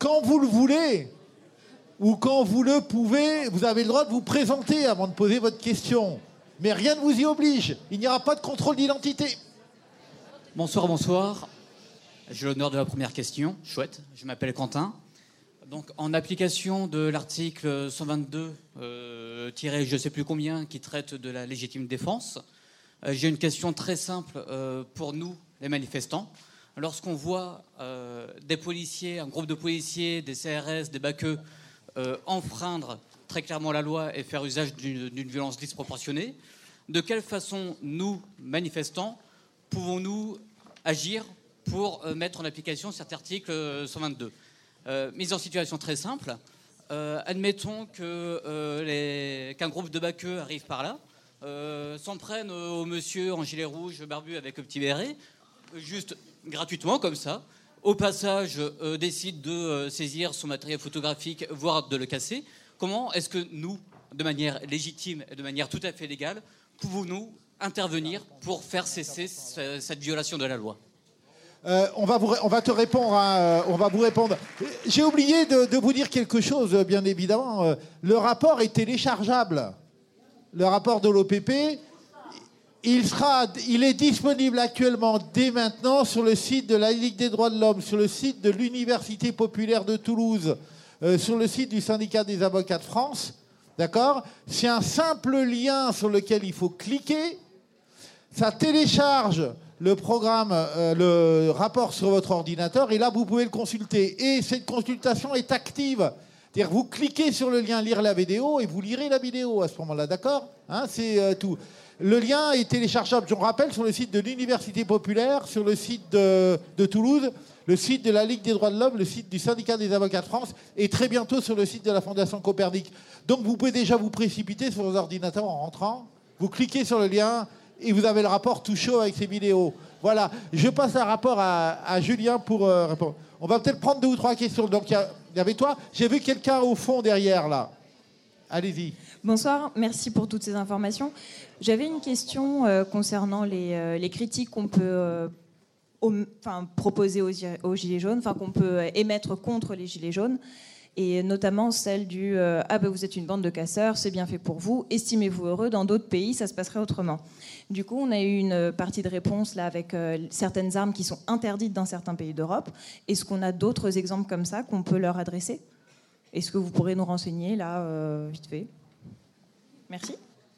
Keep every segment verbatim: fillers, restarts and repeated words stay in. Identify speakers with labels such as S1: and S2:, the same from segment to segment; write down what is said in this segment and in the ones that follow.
S1: quand vous le voulez, ou quand vous le pouvez, vous avez le droit de vous présenter avant de poser votre question. Mais rien ne vous y oblige. Il n'y aura pas de contrôle d'identité.
S2: Bonsoir, bonsoir. J'ai l'honneur de la première question. Chouette. Je m'appelle Quentin. Donc, en application de l'article cent vingt-deux, euh, tiré je ne sais plus combien, qui traite de la légitime défense, euh, j'ai une question très simple euh, pour nous, les manifestants. Lorsqu'on voit euh, des policiers, un groupe de policiers, des C R S, des baqueux, euh, enfreindre très clairement la loi et faire usage d'une, d'une violence disproportionnée, de quelle façon, nous, manifestants, pouvons-nous agir pour euh, mettre en application cet article cent vingt-deux ? Euh, mise en situation très simple, euh, admettons que, euh, les, qu'un groupe de baqueux arrive par là, euh, s'en prenne au monsieur en gilet rouge, barbu avec le petit béret, juste gratuitement comme ça, au passage euh, décide de euh, saisir son matériel photographique, voire de le casser. Comment est-ce que nous, de manière légitime et de manière tout à fait légale, pouvons-nous intervenir pour faire cesser ce, cette violation de la loi ?
S1: Euh, on, va vous, on va te répondre. Hein, on va vous répondre. J'ai oublié de, de vous dire quelque chose, bien évidemment. Euh, le rapport est téléchargeable. Le rapport de l'O P P, il, sera, il est disponible actuellement dès maintenant sur le site de la Ligue des droits de l'homme, sur le site de l'Université populaire de Toulouse, euh, sur le site du Syndicat des avocats de France. D'accord ? C'est un simple lien sur lequel il faut cliquer. Ça télécharge le programme, euh, le rapport sur votre ordinateur, et là, vous pouvez le consulter. Et cette consultation est active. C'est-à-dire, vous cliquez sur le lien « Lire la vidéo » et vous lirez la vidéo à ce moment-là, d'accord ? Hein, c'est euh, tout. Le lien est téléchargeable, je vous rappelle, sur le site de l'Université populaire, sur le site de, de Toulouse, le site de la Ligue des droits de l'homme, le site du Syndicat des avocats de France, et très bientôt sur le site de la Fondation Copernic. Donc, vous pouvez déjà vous précipiter sur vos ordinateurs en rentrant. Vous cliquez sur le lien et vous avez le rapport tout chaud avec ces vidéos. Voilà. Je passe un rapport à, à Julien pour euh, répondre. On va peut-être prendre deux ou trois questions. Donc, il y, y avait toi. J'ai vu quelqu'un au fond derrière, là. Allez-y.
S3: Bonsoir. Merci pour toutes ces informations. J'avais une question euh, concernant les, euh, les critiques qu'on peut euh, au, enfin, proposer aux, aux Gilets jaunes, enfin, qu'on peut émettre contre les Gilets jaunes. Et notamment celle du euh, « Ah ben vous êtes une bande de casseurs, c'est bien fait pour vous, estimez-vous heureux, dans d'autres pays ça se passerait autrement ». Du coup, on a eu une partie de réponse là, avec euh, certaines armes qui sont interdites dans certains pays d'Europe. Est-ce qu'on a d'autres exemples comme ça qu'on peut leur adresser ? Est-ce que vous pourrez nous renseigner là, euh, vite fait ? Merci.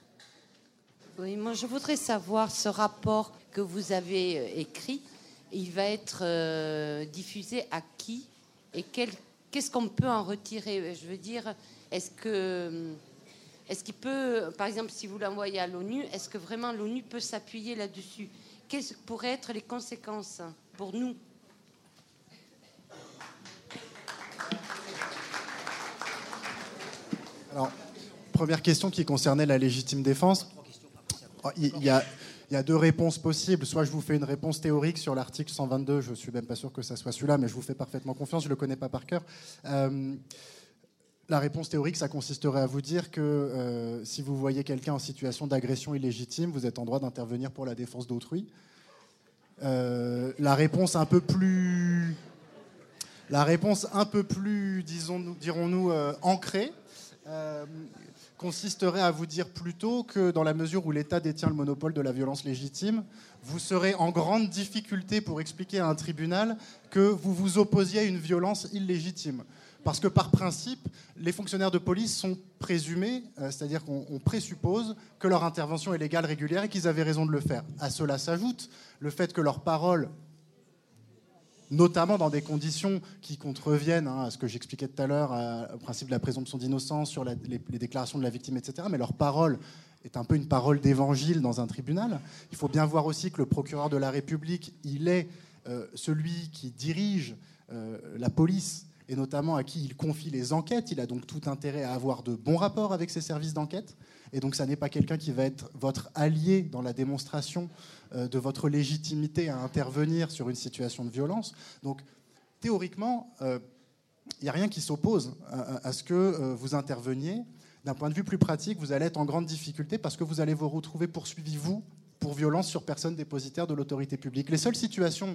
S4: Oui, moi je voudrais savoir, ce rapport que vous avez euh, écrit, il va être euh, diffusé à qui et quel... Qu'est-ce qu'on peut en retirer ? Je veux dire, est-ce que, est-ce qu'il peut, par exemple, si vous l'envoyez à l'ONU, est-ce que vraiment l'ONU peut s'appuyer là-dessus ? Quelles pourraient être les conséquences pour nous ?
S5: Alors, première question qui concernait la légitime défense. Il y a... Il y a deux réponses possibles. Soit je vous fais une réponse théorique sur l'article cent vingt-deux. Je ne suis même pas sûr que ça soit celui-là, mais je vous fais parfaitement confiance. Je ne le connais pas par cœur. Euh, la réponse théorique, ça consisterait à vous dire que euh, si vous voyez quelqu'un en situation d'agression illégitime, vous êtes en droit d'intervenir pour la défense d'autrui. Euh, la réponse un peu plus... La réponse un peu plus, disons-nous, dirons-nous, euh, ancrée... Euh, consisterait à vous dire plutôt que dans la mesure où l'État détient le monopole de la violence légitime, vous serez en grande difficulté pour expliquer à un tribunal que vous vous opposiez à une violence illégitime. Parce que par principe, les fonctionnaires de police sont présumés, euh, c'est-à-dire qu'on on présuppose que leur intervention est légale, régulière et qu'ils avaient raison de le faire. À cela s'ajoute le fait que leurs paroles, notamment dans des conditions qui contreviennent hein, à ce que j'expliquais tout à l'heure, au principe de la présomption d'innocence, sur la, les, les déclarations de la victime, et cetera. Mais leur parole est un peu une parole d'évangile dans un tribunal. Il faut bien voir aussi que le procureur de la République, il est euh, celui qui dirige euh, la police, et notamment à qui il confie les enquêtes. Il a donc tout intérêt à avoir de bons rapports avec ses services d'enquête. Et donc ça n'est pas quelqu'un qui va être votre allié dans la démonstration euh, de votre légitimité à intervenir sur une situation de violence. Donc théoriquement, il euh, n'y a rien qui s'oppose à, à ce que euh, vous interveniez. D'un point de vue plus pratique, vous allez être en grande difficulté parce que vous allez vous retrouver poursuivi, vous, pour violence sur personne dépositaire de l'autorité publique. Les seules situations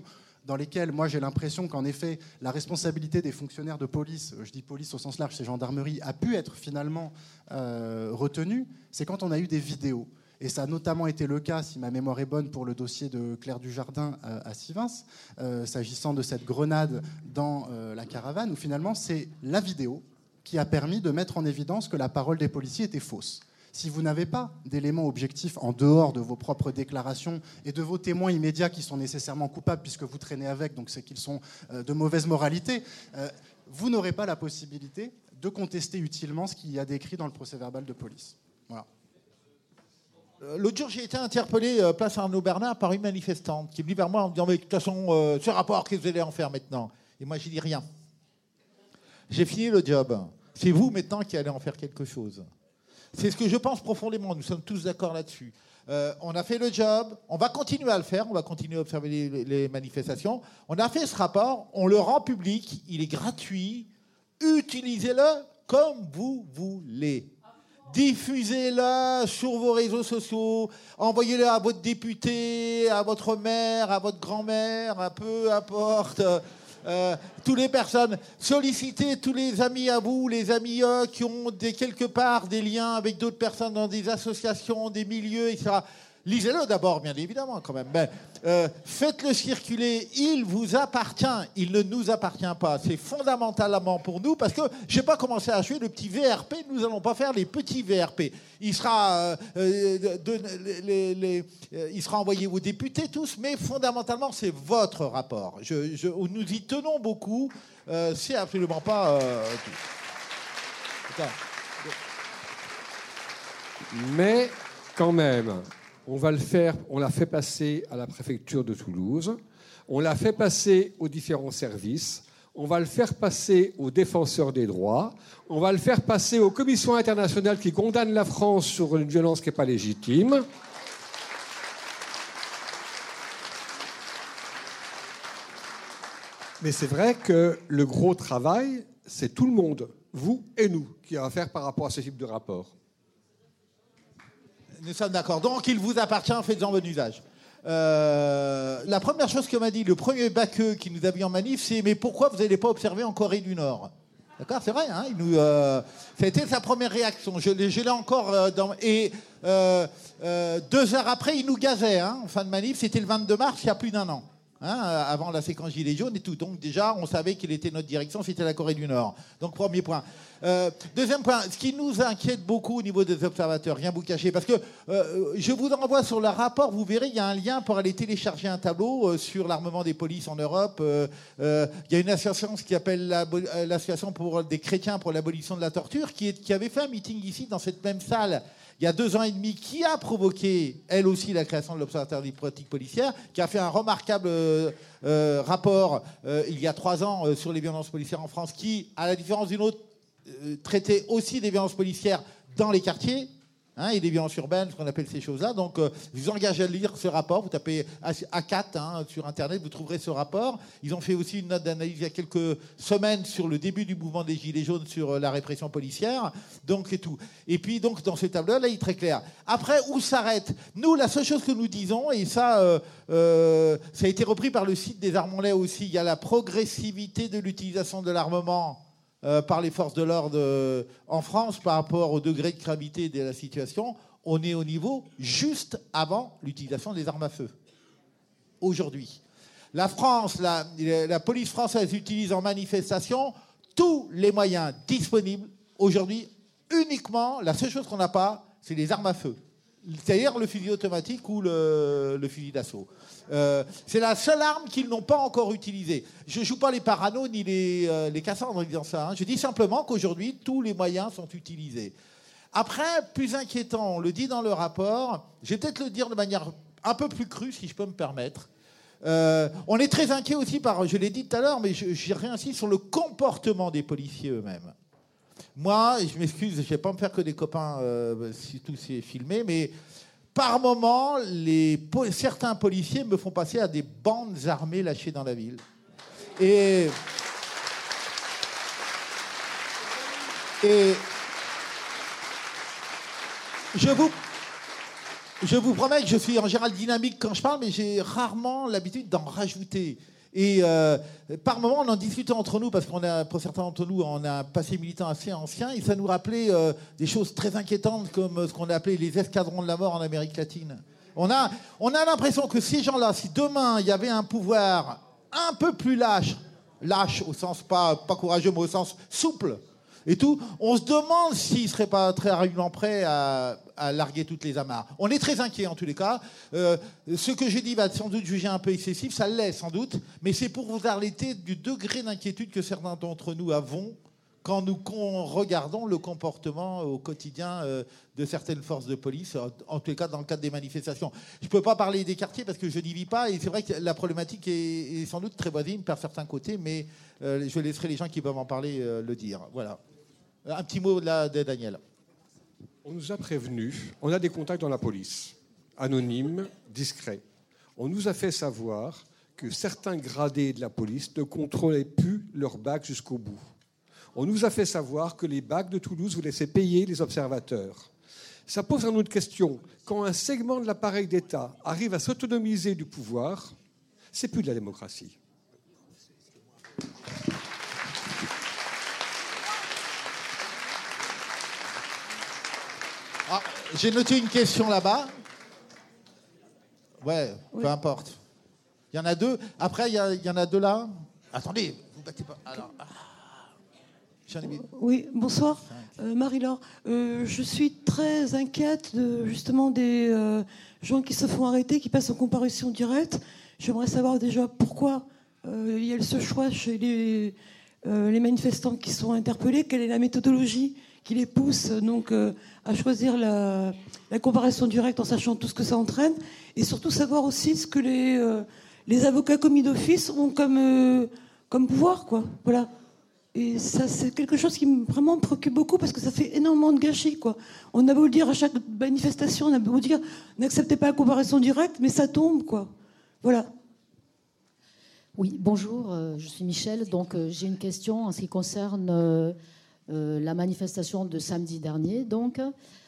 S5: dans lesquels, moi, j'ai l'impression qu'en effet, la responsabilité des fonctionnaires de police, je dis police au sens large, c'est gendarmerie, a pu être finalement euh, retenue, c'est quand on a eu des vidéos. Et ça a notamment été le cas, si ma mémoire est bonne, pour le dossier de Claire Dujardin euh, à Sivins, euh, s'agissant de cette grenade dans euh, la caravane, où finalement, c'est la vidéo qui a permis de mettre en évidence que la parole des policiers était fausse. Si vous n'avez pas d'éléments objectifs en dehors de vos propres déclarations et de vos témoins immédiats qui sont nécessairement coupables puisque vous traînez avec, donc c'est qu'ils sont euh, de mauvaise moralité, euh, vous n'aurez pas la possibilité de contester utilement ce qu'il y a décrit dans le procès-verbal de police. Voilà.
S1: L'autre jour, j'ai été interpellé, euh, place Arnaud Bernard, par une manifestante qui est venue vers moi en me disant « Mais de toute façon, euh, ce rapport, qu'est-ce que vous allez en faire maintenant ?» Et moi, j'ai dit rien. J'ai fini le job. C'est vous maintenant qui allez en faire quelque chose. C'est ce que je pense profondément. Nous sommes tous d'accord là-dessus. Euh, on a fait le job. On va continuer à le faire. On va continuer à observer les, les manifestations. On a fait ce rapport. On le rend public. Il est gratuit. Utilisez-le comme vous voulez. Diffusez-le sur vos réseaux sociaux. Envoyez-le à votre député, à votre maire, à votre grand-mère, à peu importe. Euh, toutes les personnes, sollicitez tous les amis à vous, les amis euh, qui ont des, quelque part des liens avec d'autres personnes dans des associations, des milieux, et cetera. Lisez-le d'abord, bien évidemment, quand même. Mais, euh, faites-le circuler. Il vous appartient. Il ne nous appartient pas. C'est fondamentalement pour nous, parce que je n'ai pas commencé à jouer le petit V R P. Nous n'allons pas faire les petits V R P. Il sera, euh, euh, de, les, les, euh, il sera envoyé aux députés tous, mais fondamentalement, c'est votre rapport. Je, je, nous y tenons beaucoup. Euh, c'est absolument pas... Euh,
S6: mais quand même... On va le faire, on l'a fait passer à la préfecture de Toulouse, on l'a fait passer aux différents services, on va le faire passer aux défenseurs des droits, on va le faire passer aux commissions internationales qui condamnent la France sur une violence qui n'est pas légitime. Mais c'est vrai que le gros travail, c'est tout le monde, vous et nous, qui a à faire par rapport à ce type de rapport.
S1: Nous sommes d'accord. Donc, il vous appartient, faites-en bon usage. Euh, la première chose que m'a dit le premier baqueux qui nous a vu en manif, c'est « Mais pourquoi vous n'allez pas observer en Corée du Nord ?» D'accord, c'est vrai. Hein, il nous, euh, ça a été sa première réaction. Je, je l'ai encore euh, dans... Et euh, euh, deux heures après, il nous gazait. Hein, en fin de manif, c'était le vingt-deux mars, il y a plus d'un an. Hein, avant la séquence Gilets jaunes et tout. Donc déjà, on savait quelle était notre direction, c'était la Corée du Nord. Donc premier point. Euh, deuxième point, ce qui nous inquiète beaucoup au niveau des observateurs, rien vous cacher, parce que euh, je vous renvoie sur le rapport, vous verrez, il y a un lien pour aller télécharger un tableau euh, sur l'armement des polices en Europe. Euh, euh, il y a une association qui s'appelle l'Association pour des chrétiens pour l'abolition de la torture, qui, est, qui avait fait un meeting ici, dans cette même salle, il y a deux ans et demi, qui a provoqué, elle aussi, la création de l'Observatoire des pratiques policières, qui a fait un remarquable euh, euh, rapport, euh, il y a trois ans, euh, sur les violences policières en France, qui, à la différence d'une autre, euh, traitait aussi des violences policières dans les quartiers, hein, et des violences urbaines, ce qu'on appelle ces choses-là. Donc, euh, je vous engage à lire ce rapport. Vous tapez A quatre hein, sur Internet, vous trouverez ce rapport. Ils ont fait aussi une note d'analyse il y a quelques semaines sur le début du mouvement des Gilets jaunes, sur euh, la répression policière. Donc, et tout. Et puis, donc, dans ce tableau-là, il est très clair. Après, où s'arrête ? Nous, la seule chose que nous disons, et ça, euh, euh, ça a été repris par le site des Armontais aussi, il y a la progressivité de l'utilisation de l'armement Euh, par les forces de l'ordre euh, en France par rapport au degré de gravité de la situation. On est au niveau juste avant l'utilisation des armes à feu. Aujourd'hui. La France, la, la police française utilise en manifestation tous les moyens disponibles. Aujourd'hui, uniquement, la seule chose qu'on n'a pas, c'est les armes à feu. C'est-à-dire le fusil automatique ou le, le fusil d'assaut. Euh, c'est la seule arme qu'ils n'ont pas encore utilisée. Je ne joue pas les parano ni les, euh, les Cassandres en disant ça. Hein. Je dis simplement qu'aujourd'hui, tous les moyens sont utilisés. Après, plus inquiétant, on le dit dans le rapport, je vais peut-être le dire de manière un peu plus crue, si je peux me permettre. Euh, on est très inquiet aussi par, je l'ai dit tout à l'heure, mais je, je réinsiste sur le comportement des policiers eux-mêmes. Moi, je m'excuse, je ne vais pas me faire que des copains, euh, si tout c'est filmé, mais par moments, les, certains policiers me font passer à des bandes armées lâchées dans la ville. Et, et je vous, je vous promets que je suis en général dynamique quand je parle, mais j'ai rarement l'habitude d'en rajouter. Et euh, par moments, on en discutait entre nous, parce qu'on a, pour certains d'entre nous, on a un passé militant assez ancien, et ça nous rappelait euh, des choses très inquiétantes, comme ce qu'on a appelé les escadrons de la mort en Amérique latine. On a, on a l'impression que ces gens-là, si demain il y avait un pouvoir un peu plus lâche, lâche au sens pas, pas courageux, mais au sens souple, et tout, on se demande s'ils ne seraient pas très rapidement prêts à, à larguer toutes les amarres. On est très inquiets en tous les cas. Euh, ce que j'ai dit va sans doute juger un peu excessif, ça l'est sans doute, mais c'est pour vous alerter du degré d'inquiétude que certains d'entre nous avons quand nous regardons le comportement au quotidien euh, de certaines forces de police, en tous les cas dans le cadre des manifestations. Je ne peux pas parler des quartiers parce que je n'y vis pas, et c'est vrai que la problématique est, est sans doute très voisine par certains côtés, mais euh, je laisserai les gens qui peuvent en parler euh, le dire. Voilà. Un petit mot là de Daniel.
S6: On nous a prévenus, on a des contacts dans la police, anonymes, discrets. On nous a fait savoir que certains gradés de la police ne contrôlaient plus leurs bacs jusqu'au bout. On nous a fait savoir que les bacs de Toulouse vous laissaient payer les observateurs. Ça pose une autre question. Quand un segment de l'appareil d'État arrive à s'autonomiser du pouvoir, c'est plus de la démocratie.
S1: Ah, j'ai noté une question là-bas. Ouais, oui. Peu importe. Il y en a deux. Après, il y, y en a deux là. Attendez, vous battez pas. Alors, ah.
S7: Oui, bonsoir. Euh, Marie-Laure, euh, je suis très inquiète de, justement des euh, gens qui se font arrêter, qui passent en comparution directe. J'aimerais savoir déjà pourquoi euh, il y a ce choix chez les, euh, les manifestants qui sont interpellés. Quelle est la méthodologie qui les pousse donc, euh, à choisir la, la comparution directe en sachant tout ce que ça entraîne. Et surtout savoir aussi ce que les, euh, les avocats commis d'office ont comme, euh, comme pouvoir, quoi. Voilà. Et ça, c'est quelque chose qui me, vraiment me préoccupe beaucoup parce que ça fait énormément de gâchis, quoi. On a beau le dire à chaque manifestation, on a beau dire n'acceptez pas la comparaison directe, mais ça tombe, quoi. Voilà.
S8: Oui, bonjour, euh, je suis Michel. Donc, euh, j'ai une question en ce qui concerne euh, euh, la manifestation de samedi dernier. Donc,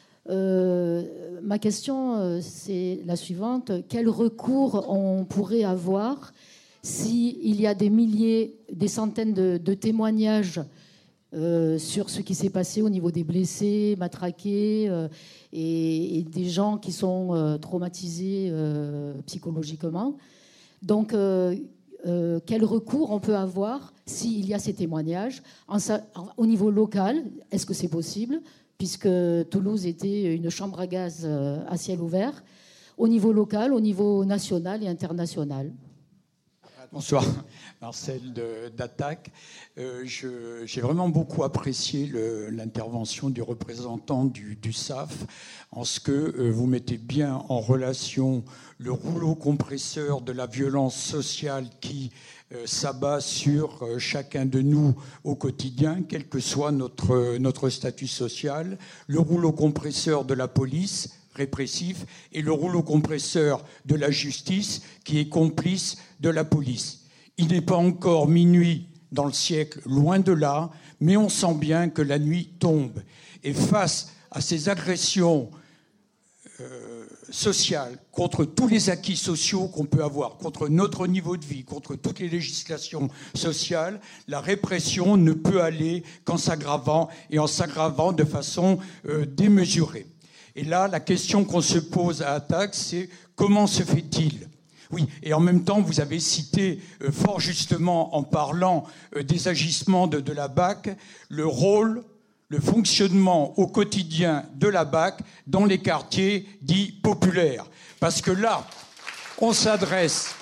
S8: euh, ma question, euh, c'est la suivante. Quel recours on pourrait avoir s'il y a des milliers, des centaines de, de témoignages euh, sur ce qui s'est passé au niveau des blessés, matraqués, euh, et, et des gens qui sont euh, traumatisés euh, psychologiquement. Donc, euh, euh, quel recours on peut avoir s'il y a ces témoignages en, au niveau local? Est-ce que c'est possible, puisque Toulouse était une chambre à gaz euh, à ciel ouvert, au niveau local, au niveau national et international?
S9: Bonsoir, Marcel d'Attaque. Euh, j'ai vraiment beaucoup apprécié l'intervention du représentant du, du S A F en ce que euh, vous mettez bien en relation le rouleau compresseur de la violence sociale qui euh, s'abat sur euh, chacun de nous au quotidien, quel que soit notre, notre statut social, le rouleau compresseur de la police, répressif, et le rouleau compresseur de la justice qui est complice de la police. Il n'est pas encore minuit dans le siècle, loin de là, mais on sent bien que la nuit tombe. Et face à ces agressions euh, sociales, contre tous les acquis sociaux qu'on peut avoir, contre notre niveau de vie, contre toutes les législations sociales, la répression ne peut aller qu'en s'aggravant, et en s'aggravant de façon euh, démesurée. Et là, la question qu'on se pose à Attaque, c'est comment se fait-il ? Oui, et en même temps, vous avez cité euh, fort justement, en parlant euh, des agissements de, de la B A C, le rôle, le fonctionnement au quotidien de la B A C dans les quartiers dits populaires. Parce que là, on s'adresse,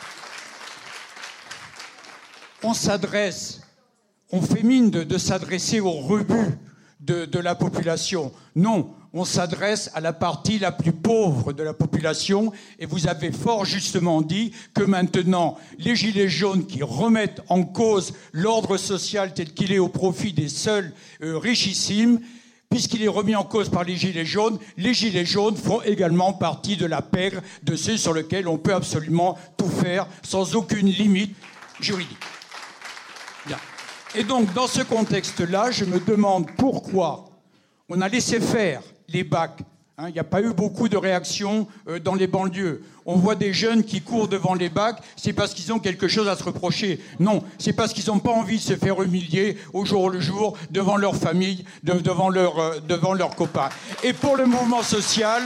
S9: on s'adresse, on fait mine de, de s'adresser au rebut de, de la population. Non, on s'adresse à la partie la plus pauvre de la population, et vous avez fort justement dit que maintenant, les Gilets jaunes qui remettent en cause l'ordre social tel qu'il est au profit des seuls euh, richissimes, puisqu'il est remis en cause par les Gilets jaunes, les Gilets jaunes font également partie de la pègre de ceux sur lesquels on peut absolument tout faire sans aucune limite juridique. Bien. Et donc, dans ce contexte-là, je me demande pourquoi on a laissé faire les B A C Hein, il n'y a pas eu beaucoup de réactions euh, dans les banlieues. On voit des jeunes qui courent devant les bacs, c'est parce qu'ils ont quelque chose à se reprocher. Non, c'est parce qu'ils n'ont pas envie de se faire humilier au jour le jour devant leur famille, de, devant, leur, euh, devant leurs copains. Et pour le mouvement social...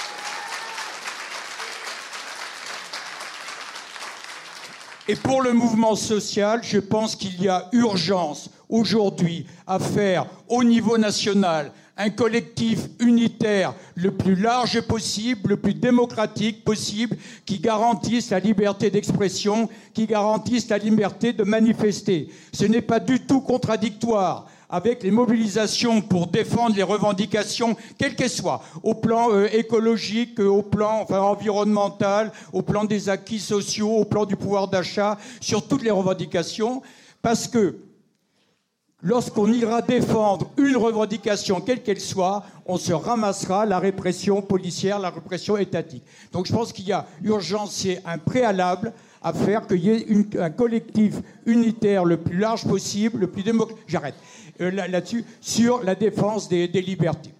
S9: Et pour le mouvement social, je pense qu'il y a urgence aujourd'hui à faire au niveau national un collectif unitaire le plus large possible, le plus démocratique possible, qui garantisse la liberté d'expression, qui garantisse la liberté de manifester. Ce n'est pas du tout contradictoire avec les mobilisations pour défendre les revendications, quelles qu'elles soient, au plan euh, écologique, euh, au plan enfin, environnemental, au plan des acquis sociaux, au plan du pouvoir d'achat, sur toutes les revendications, parce que lorsqu'on ira défendre une revendication, quelle qu'elle soit, on se ramassera la répression policière, la répression étatique. Donc je pense qu'il y a urgence, c'est un préalable à faire qu'il y ait une, un collectif unitaire le plus large possible, le plus démocratique. J'arrête. Euh, là, là-dessus, sur la défense des, des libertés.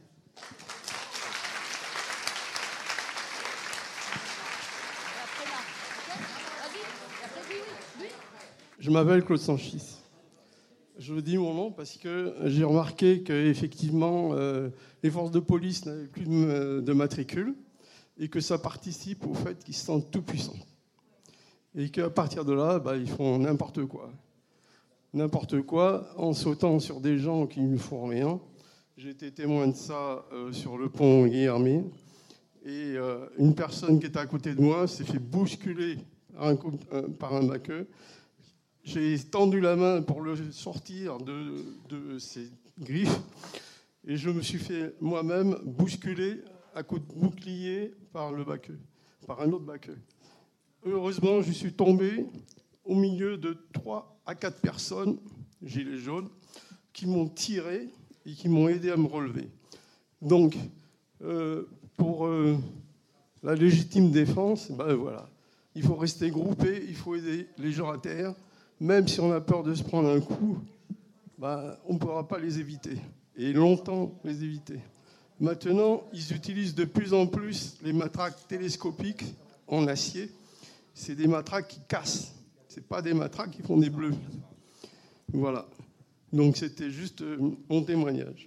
S10: Je m'appelle Claude Sanchis. Je vous dis mon nom parce que j'ai remarqué qu'effectivement, euh, les forces de police n'avaient plus de, de matricule et que ça participe au fait qu'ils se sentent tout puissants. Et qu'à partir de là, bah, ils font n'importe quoi. N'importe quoi, en sautant sur des gens qui ne font rien. J'ai été témoin de ça euh, sur le pont Guillermé. Et euh, une personne qui était à côté de moi s'est fait bousculer par un, coup, euh, par un baqueux. J'ai tendu la main pour le sortir de, de ses griffes. Et je me suis fait moi-même bousculer à coups de bouclier par le baqueux, par un autre baqueux. Heureusement, je suis tombé au milieu de trois à quatre personnes, gilets jaunes, qui m'ont tiré et qui m'ont aidé à me relever. Donc, euh, pour euh, la légitime défense, ben voilà, il faut rester groupé, il faut aider les gens à terre, même si on a peur de se prendre un coup, ben, on ne pourra pas les éviter, et longtemps les éviter. Maintenant, ils utilisent de plus en plus les matraques télescopiques en acier. C'est des matraques qui cassent. Ce n'est pas des matraques qui font des bleus. Voilà. Donc c'était juste mon témoignage.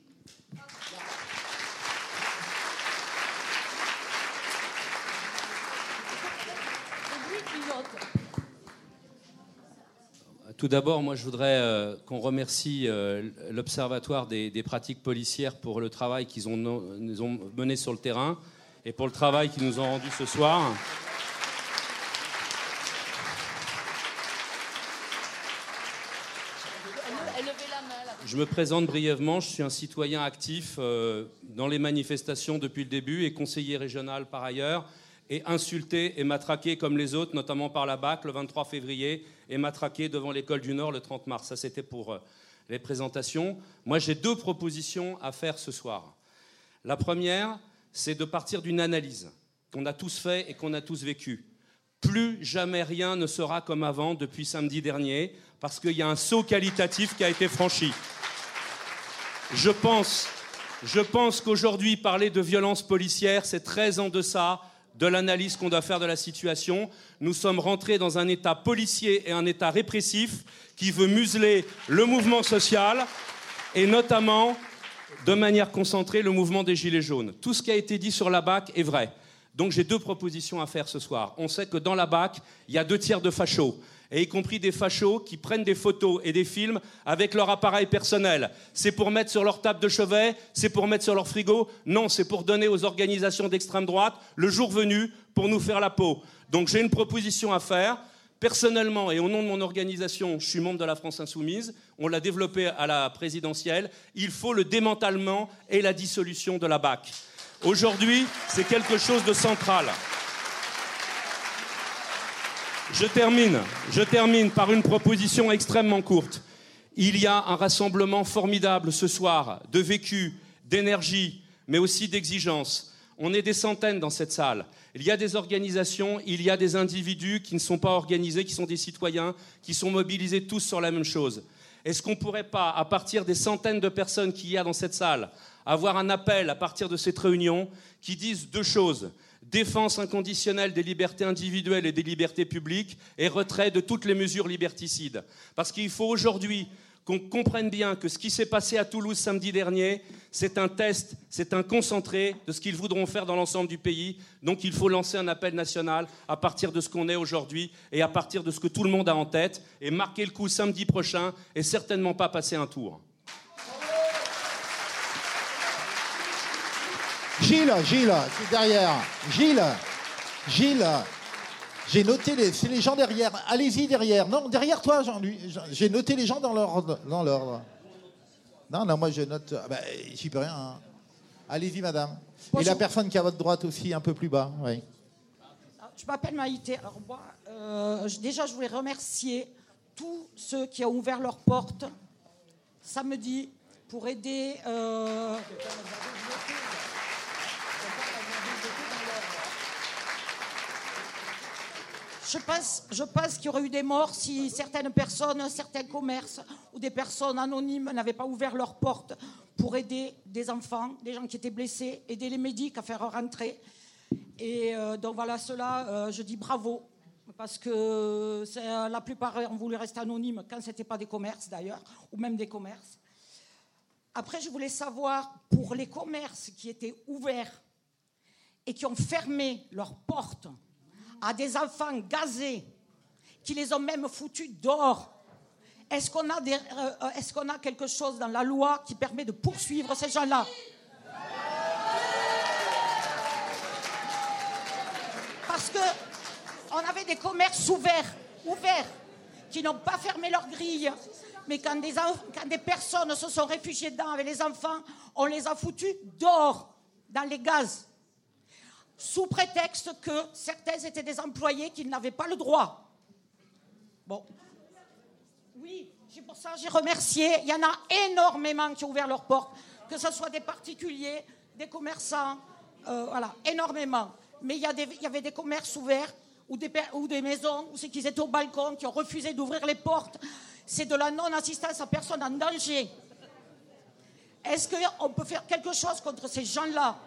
S11: Tout d'abord, moi, je voudrais euh, qu'on remercie euh, l'Observatoire des, des pratiques policières pour le travail qu'ils ont, nous ont mené sur le terrain et pour le travail qu'ils nous ont rendu ce soir. Je me présente brièvement, je suis un citoyen actif euh, dans les manifestations depuis le début et conseiller régional par ailleurs, et insulté et matraqué comme les autres, notamment par la B A C le vingt-trois février, et matraqué devant l'école du Nord le trente mars. Ça, c'était pour euh, les présentations. Moi, j'ai deux propositions à faire ce soir. La première, c'est de partir d'une analyse qu'on a tous fait et qu'on a tous vécue. Plus jamais rien ne sera comme avant depuis samedi dernier, parce qu'il y a un saut qualitatif qui a été franchi. Je pense, je pense qu'aujourd'hui, parler de violence policière, c'est très en deçà de l'analyse qu'on doit faire de la situation. Nous sommes rentrés dans un état policier et un état répressif qui veut museler le mouvement social et notamment, de manière concentrée, le mouvement des Gilets jaunes. Tout ce qui a été dit sur la B A C est vrai. Donc j'ai deux propositions à faire ce soir. On sait que dans la B A C, il y a deux tiers de fachos, et y compris des fachos qui prennent des photos et des films avec leur appareil personnel. C'est pour mettre sur leur table de chevet, c'est pour mettre sur leur frigo. Non, c'est pour donner aux organisations d'extrême droite, le jour venu, pour nous faire la peau. Donc j'ai une proposition à faire. Personnellement, et au nom de mon organisation, je suis membre de la France Insoumise, on l'a développé à la présidentielle, il faut le démantèlement et la dissolution de la B A C. Aujourd'hui, c'est quelque chose de central. Je termine, je termine par une proposition extrêmement courte. Il y a un rassemblement formidable ce soir de vécu, d'énergie, mais aussi d'exigence. On est des centaines dans cette salle. Il y a des organisations, il y a des individus qui ne sont pas organisés, qui sont des citoyens, qui sont mobilisés tous sur la même chose. Est-ce qu'on ne pourrait pas, à partir des centaines de personnes qu'il y a dans cette salle, avoir un appel à partir de cette réunion qui dise deux choses: défense inconditionnelle des libertés individuelles et des libertés publiques et retrait de toutes les mesures liberticides. Parce qu'il faut aujourd'hui qu'on comprenne bien que ce qui s'est passé à Toulouse samedi dernier, c'est un test, c'est un concentré de ce qu'ils voudront faire dans l'ensemble du pays. Donc il faut lancer un appel national à partir de ce qu'on est aujourd'hui et à partir de ce que tout le monde a en tête, et marquer le coup samedi prochain et certainement pas passer un tour.
S1: Gilles, Gilles, c'est derrière. Gilles, Gilles, j'ai noté les, c'est les gens derrière. Allez-y derrière. Non, derrière toi, Jean-Louis. J'ai noté les gens dans l'ordre. Dans l'ordre. Non, non, moi je note. Ah ben, j'y peux rien. Hein. Allez-y, madame. Bonjour. Et la personne qui est à votre droite aussi, un peu plus bas. Oui.
S12: Je m'appelle Maïté. Alors moi, euh, déjà, je voulais remercier tous ceux qui ont ouvert leurs portes samedi pour aider. Euh, Je pense, je pense qu'il y aurait eu des morts si certaines personnes, certains commerces ou des personnes anonymes n'avaient pas ouvert leurs portes pour aider des enfants, des gens qui étaient blessés, aider les médics à faire rentrer. Et euh, donc voilà, cela, euh, je dis bravo, parce que c'est, euh, la plupart ont voulu rester anonymes quand ce n'était pas des commerces d'ailleurs, ou même des commerces. Après, je voulais savoir, pour les commerces qui étaient ouverts et qui ont fermé leurs portes à des enfants gazés, qui les ont même foutus dehors, est-ce qu'on a, des, euh, est-ce qu'on a quelque chose dans la loi qui permet de poursuivre ces gens-là? Parce qu'on avait des commerces ouverts, ouverts, qui n'ont pas fermé leurs grilles, mais quand des, quand des personnes se sont réfugiées dedans avec les enfants, on les a foutus dehors, dans les gaz, sous prétexte que certains étaient des employés qui n'avaient pas le droit. Bon. Oui, c'est pour ça que j'ai remercié. Il y en a énormément qui ont ouvert leurs portes, que ce soit des particuliers, des commerçants, euh, voilà, énormément. Mais il y, a des, il y avait des commerces ouverts ou des, ou des maisons où c'est qu'ils étaient au balcon, qui ont refusé d'ouvrir les portes. C'est de la non-assistance à personne en danger. Est-ce qu'on peut faire quelque chose contre ces gens-là?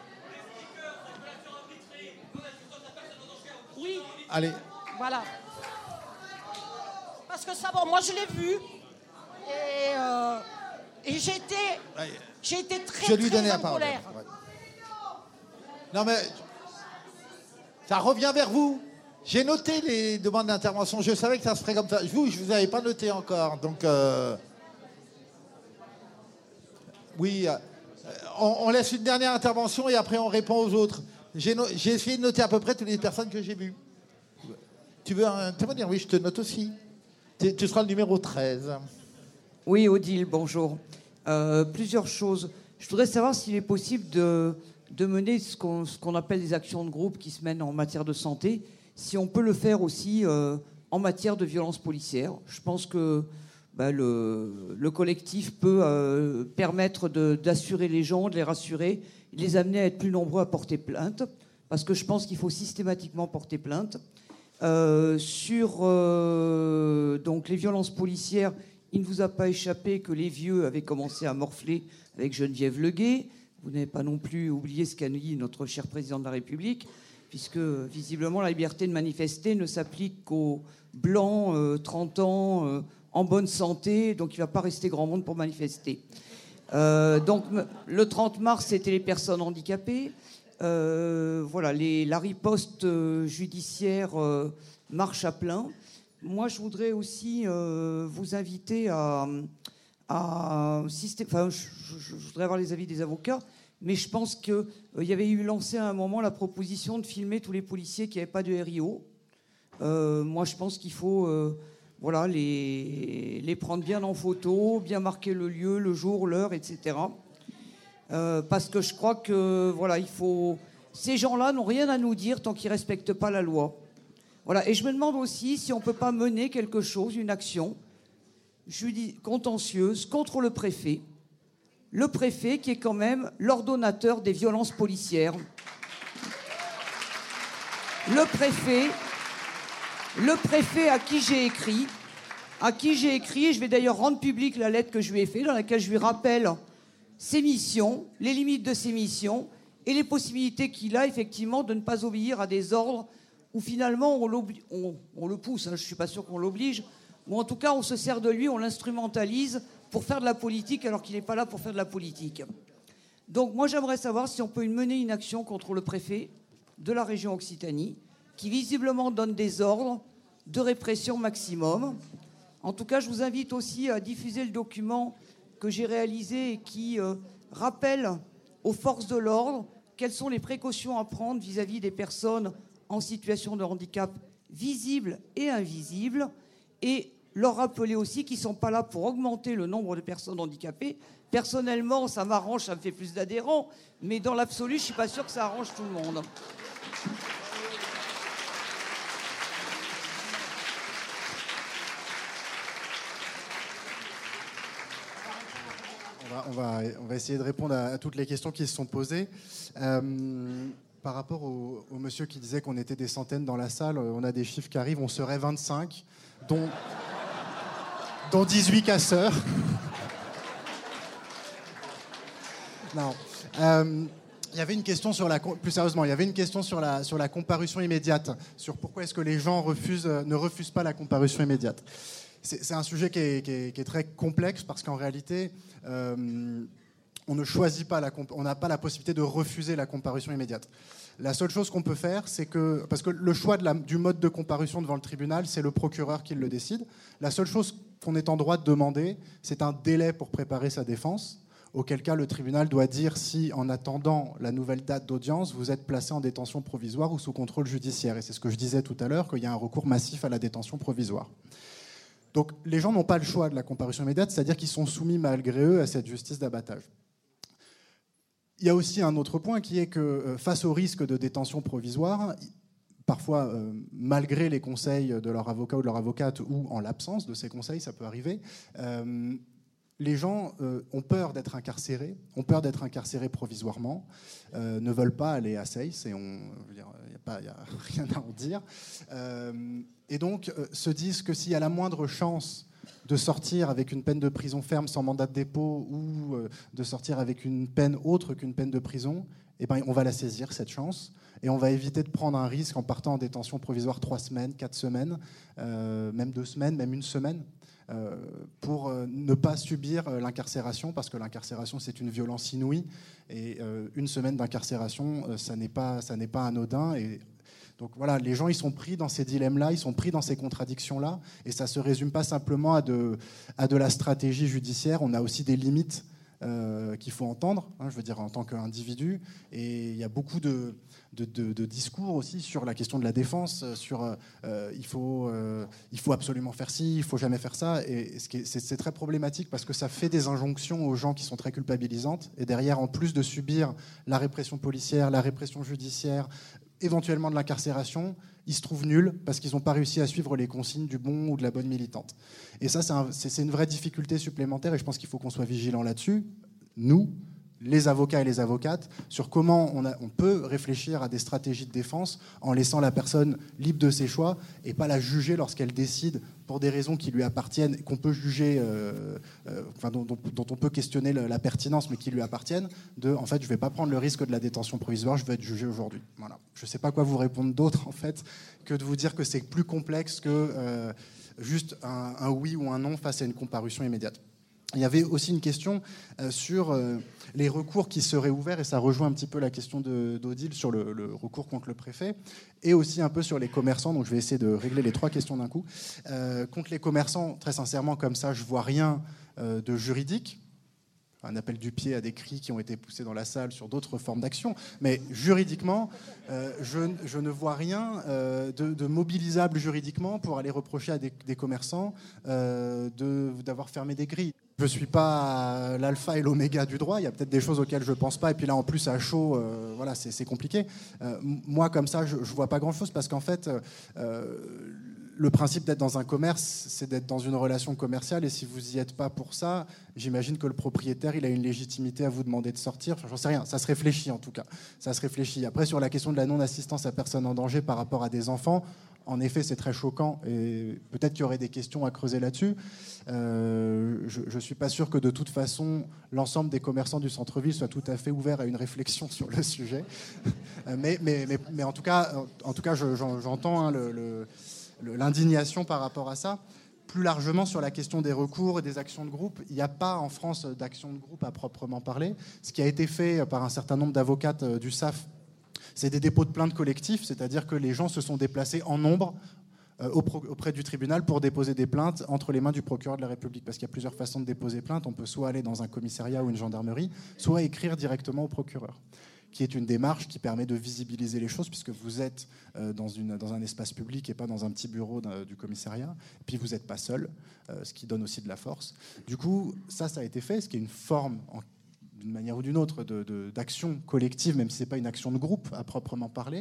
S12: Oui.
S1: Allez.
S12: Voilà. Parce que ça, bon, moi je l'ai vu. Et, euh, et j'ai été, j'ai été très,
S1: je lui
S12: très
S1: donnais
S12: en
S1: la parole.
S12: colère.
S1: Ouais. Non mais, ça revient vers vous. J'ai noté les demandes d'intervention. Je savais que ça se ferait comme ça. Vous, je ne vous avais pas noté encore. Donc, euh... oui, euh, on, on laisse une dernière intervention et après on répond aux autres. J'ai, no- j'ai essayé de noter à peu près toutes les personnes que j'ai vues. Tu veux intervenir? Oui, je te note aussi. Tu, tu seras le numéro treize.
S13: Oui, Odile, bonjour. Euh, plusieurs choses. Je voudrais savoir s'il est possible de, de mener ce qu'on, ce qu'on appelle des actions de groupe qui se mènent en matière de santé, si on peut le faire aussi euh, en matière de violence policière. Je pense que bah, le, le collectif peut euh, permettre de, d'assurer les gens, de les rassurer, de les amener à être plus nombreux à porter plainte, parce que je pense qu'il faut systématiquement porter plainte. Euh, sur euh, donc les violences policières, il ne vous a pas échappé que les vieux avaient commencé à morfler avec Geneviève Leguet. Vous n'avez pas non plus oublié ce qu'a dit notre cher président de la République, puisque visiblement la liberté de manifester ne s'applique qu'aux blancs, euh, trente ans, euh, en bonne santé, donc il ne va pas rester grand monde pour manifester. Euh, donc le trente mars, c'était les personnes handicapées. Euh, voilà, les, la riposte euh, judiciaire euh, marche à plein. Moi, je voudrais aussi euh, vous inviter à... à systé- enfin, je, je, je voudrais avoir les avis des avocats, mais je pense qu'il euh, y avait eu lancé à un moment la proposition de filmer tous les policiers qui n'avaient pas de R I O. Euh, moi, je pense qu'il faut euh, voilà, les, les prendre bien en photo, bien marquer le lieu, le jour, l'heure, et cetera. Euh, parce que je crois que voilà, il faut... ces gens-là n'ont rien à nous dire tant qu'ils ne respectent pas la loi. Voilà. Et je me demande aussi si on ne peut pas mener quelque chose, une action judi- contentieuse contre le préfet. Le préfet qui est quand même l'ordonnateur des violences policières. Le préfet, le préfet à qui j'ai écrit à qui j'ai écrit, et je vais d'ailleurs rendre publique la lettre que je lui ai faite, dans laquelle je lui rappelle ses missions, les limites de ses missions, et les possibilités qu'il a effectivement de ne pas obéir à des ordres où finalement on, on, on le pousse, hein, je ne suis pas sûr qu'on l'oblige, ou en tout cas on se sert de lui, on l'instrumentalise pour faire de la politique alors qu'il n'est pas là pour faire de la politique. Donc moi j'aimerais savoir si on peut mener une action contre le préfet de la région Occitanie, qui visiblement donne des ordres de répression maximum. En tout cas, je vous invite aussi à diffuser le document que j'ai réalisé et qui euh, rappelle aux forces de l'ordre quelles sont les précautions à prendre vis-à-vis des personnes en situation de handicap visibles et invisibles, et leur rappeler aussi qu'ils ne sont pas là pour augmenter le nombre de personnes handicapées. Personnellement, ça m'arrange, ça me fait plus d'adhérents, mais dans l'absolu, je ne suis pas sûre que ça arrange tout le monde.
S5: On va, on, va, on va essayer de répondre à, à toutes les questions qui se sont posées. Euh, par rapport au, au monsieur qui disait qu'on était des centaines dans la salle, on a des chiffres qui arrivent, on serait vingt-cinq, dont, dont dix-huit casseurs. Non. Euh, il y avait une question sur la, plus sérieusement, il y avait une question sur la, sur la comparution immédiate, sur pourquoi est-ce que les gens refusent, ne refusent pas la comparution immédiate. C'est, c'est un sujet qui est, qui, est, qui est très complexe parce qu'en réalité, euh, on ne choisit pas, la, on n'a pas la possibilité de refuser la comparution immédiate. La seule chose qu'on peut faire, c'est que, parce que le choix de la, du mode de comparution devant le tribunal, c'est le procureur qui le décide. La seule chose qu'on est en droit de demander, c'est un délai pour préparer sa défense, auquel cas le tribunal doit dire si, en attendant la nouvelle date d'audience, vous êtes placé en détention provisoire ou sous contrôle judiciaire. Et c'est ce que je disais tout à l'heure, qu'il y a un recours massif à la détention provisoire. Donc les gens n'ont pas le choix de la comparution immédiate, c'est-à-dire qu'ils sont soumis malgré eux à cette justice d'abattage. Il y a aussi un autre point qui est que face au risque de détention provisoire, parfois euh, malgré les conseils de leur avocat ou de leur avocate, ou en l'absence de ces conseils, ça peut arriver, euh, les gens euh, ont peur d'être incarcérés, ont peur d'être incarcérés provisoirement, euh, ne veulent pas aller à Seyss, et on, il n'y a, a rien à en dire. Euh, et donc euh, se disent que s'il y a la moindre chance de sortir avec une peine de prison ferme sans mandat de dépôt ou euh, de sortir avec une peine autre qu'une peine de prison, eh ben, on va la saisir, cette chance, et on va éviter de prendre un risque en partant en détention provisoire trois semaines, quatre semaines, euh, même deux semaines, même une semaine. Euh, pour euh, ne pas subir euh, l'incarcération, parce que l'incarcération, c'est une violence inouïe, et euh, une semaine d'incarcération, euh, ça n'est pas, ça n'est pas anodin. Et donc voilà, les gens, ils sont pris dans ces dilemmes-là, ils sont pris dans ces contradictions-là, et ça ne se résume pas simplement à de, à de la stratégie judiciaire. On a aussi des limites euh, qu'il faut entendre, hein, je veux dire, en tant qu'individu, et il y a beaucoup de... De, de, de discours aussi sur la question de la défense, sur euh, il, faut, euh, il faut absolument faire ci, il faut jamais faire ça, et ce qui est, c'est, c'est très problématique parce que ça fait des injonctions aux gens qui sont très culpabilisantes, et derrière, en plus de subir la répression policière, la répression judiciaire, éventuellement de l'incarcération, ils se trouvent nuls parce qu'ils n'ont pas réussi à suivre les consignes du bon ou de la bonne militante. Et ça, c'est, un, c'est, c'est une vraie difficulté supplémentaire, et je pense qu'il faut qu'on soit vigilant là-dessus, nous, les avocats et les avocates, sur comment on, a, on peut réfléchir à des stratégies de défense en laissant la personne libre de ses choix et pas la juger lorsqu'elle décide pour des raisons qui lui appartiennent, qu'on peut juger, euh, euh, enfin, dont, dont, dont on peut questionner la, la pertinence, mais qui lui appartiennent, de, en fait, je ne vais pas prendre le risque de la détention provisoire, je vais être jugé aujourd'hui. Voilà. Je ne sais pas quoi vous répondre d'autre, en fait, que de vous dire que c'est plus complexe que euh, juste un, un oui ou un non face à une comparution immédiate. Il y avait aussi une question euh, sur euh, les recours qui seraient ouverts, et ça rejoint un petit peu la question de, d'Odile sur le, le recours contre le préfet, et aussi un peu sur les commerçants, donc je vais essayer de régler les trois questions d'un coup. Euh, contre les commerçants, très sincèrement, comme ça, je ne vois rien euh, de juridique. Un appel du pied à des cris qui ont été poussés dans la salle sur d'autres formes d'action. Mais juridiquement, euh, je, je ne vois rien euh, de, de mobilisable juridiquement pour aller reprocher à des, des commerçants euh, de, d'avoir fermé des grilles. Je ne suis pas l'alpha et l'oméga du droit, il y a peut-être des choses auxquelles je ne pense pas, et puis là en plus à chaud, euh, voilà, c'est, c'est compliqué. Euh, moi comme ça, je ne vois pas grand-chose, parce qu'en fait, euh, le principe d'être dans un commerce, c'est d'être dans une relation commerciale, et si vous n'y êtes pas pour ça, j'imagine que le propriétaire, il a une légitimité à vous demander de sortir. Enfin, j'en sais rien, ça se réfléchit en tout cas. Ça se réfléchit. Après, sur la question de la non-assistance à personne en danger par rapport à des enfants, En effet, c'est très choquant et peut-être qu'il y aurait des questions à creuser là-dessus. Euh, je ne suis pas sûr que de toute façon, l'ensemble des commerçants du centre-ville soient tout à fait ouverts à une réflexion sur le sujet. mais, mais, mais, mais en tout cas, en tout cas je, j'entends hein, le, le, l'indignation par rapport à ça. Plus largement, sur la question des recours et des actions de groupe, il n'y a pas en France d'action de groupe à proprement parler. Ce qui a été fait par un certain nombre d'avocates du S A F, c'est des dépôts de plaintes collectifs, c'est-à-dire que les gens se sont déplacés en nombre euh, auprès du tribunal pour déposer des plaintes entre les mains du procureur de la République. Parce qu'il y a plusieurs façons de déposer plainte. On peut soit aller dans un commissariat ou une gendarmerie, soit écrire directement au procureur, qui est une démarche qui permet de visibiliser les choses, puisque vous êtes euh, dans, une, dans un espace public et pas dans un petit bureau du commissariat. Et puis vous n'êtes pas seul, euh, ce qui donne aussi de la force. Du coup, ça, ça a été fait, ce qui est une forme en d'une manière ou d'une autre, de, de, d'action collective, même si ce n'est pas une action de groupe à proprement parler.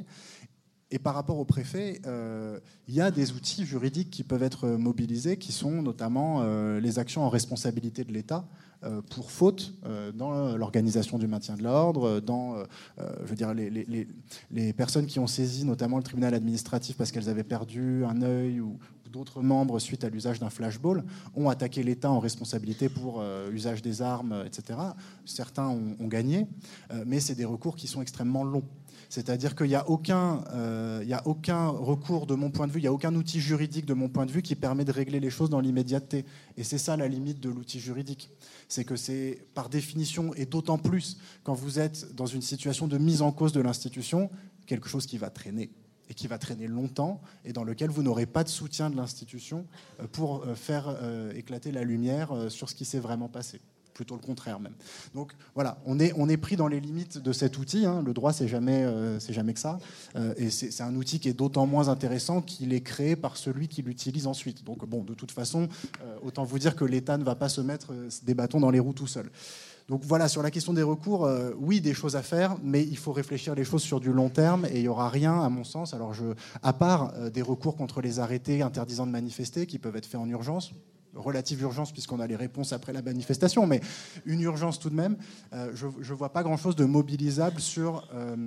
S5: Et par rapport au préfet, euh, il y a des outils juridiques qui peuvent être mobilisés, qui sont notamment euh, les actions en responsabilité de l'État euh, pour faute euh, dans l'organisation du maintien de l'ordre, dans euh, je veux dire, les, les, les personnes qui ont saisi notamment le tribunal administratif parce qu'elles avaient perdu un œil ou d'autres membres suite à l'usage d'un flashball ont attaqué l'État en responsabilité pour euh, usage des armes, et cetera. Certains ont, ont gagné, euh, mais c'est des recours qui sont extrêmement longs. C'est-à-dire qu'il n'y a aucun, euh, il y a aucun recours de mon point de vue, il n'y a aucun outil juridique de mon point de vue qui permet de régler les choses dans l'immédiateté. Et c'est ça la limite de l'outil juridique. C'est que c'est par définition, et d'autant plus quand vous êtes dans une situation de mise en cause de l'institution, quelque chose qui va traîner. Et qui va traîner longtemps, et dans lequel vous n'aurez pas de soutien de l'institution pour faire éclater la lumière sur ce qui s'est vraiment passé. Plutôt le contraire même. Donc voilà, on est, on est pris dans les limites de cet outil. Hein. Le droit, c'est jamais, euh, c'est jamais que ça. Euh, et c'est, c'est un outil qui est d'autant moins intéressant qu'il est créé par celui qui l'utilise ensuite. Donc bon, de toute façon, euh, autant vous dire que l'État ne va pas se mettre euh, des bâtons dans les roues tout seul. Donc voilà, sur la question des recours, euh, oui, des choses à faire, mais il faut réfléchir les choses sur du long terme, et il n'y aura rien, à mon sens, alors je, à part euh, des recours contre les arrêtés interdisant de manifester, qui peuvent être faits en urgence, relative urgence puisqu'on a les réponses après la manifestation, mais une urgence tout de même, euh, je ne vois pas grand-chose de mobilisable sur euh,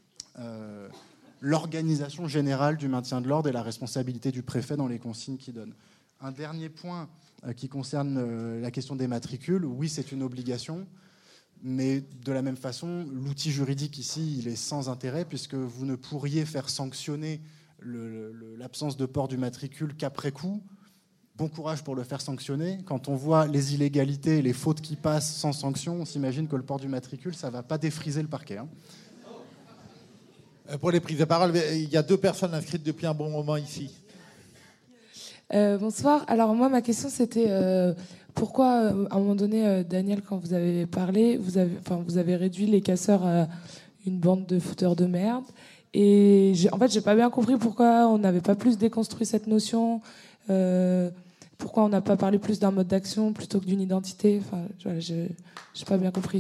S5: euh, l'organisation générale du maintien de l'ordre et la responsabilité du préfet dans les consignes qu'il donne. Un dernier point euh, qui concerne euh, la question des matricules. Oui, c'est une obligation, mais de la même façon, l'outil juridique ici, il est sans intérêt puisque vous ne pourriez faire sanctionner le, le, l'absence de port du matricule qu'après coup. Bon courage pour le faire sanctionner. Quand on voit les illégalités et les fautes qui passent sans sanction, on s'imagine que le port du matricule, ça ne va pas défriser le parquet. Hein.
S1: Pour les prises de parole, il y a deux personnes inscrites depuis un bon moment ici.
S14: Euh, bonsoir. Alors moi, ma question, c'était euh, pourquoi, euh, à un moment donné, euh, Daniel, quand vous avez parlé, vous avez, enfin, vous avez réduit les casseurs à une bande de fouteurs de merde. Et j'ai, en fait, j'ai pas bien compris pourquoi on n'avait pas plus déconstruit cette notion. Euh, Pourquoi on n'a pas parlé plus d'un mode d'action plutôt que d'une identité? Enfin, voilà, je n'ai pas bien compris.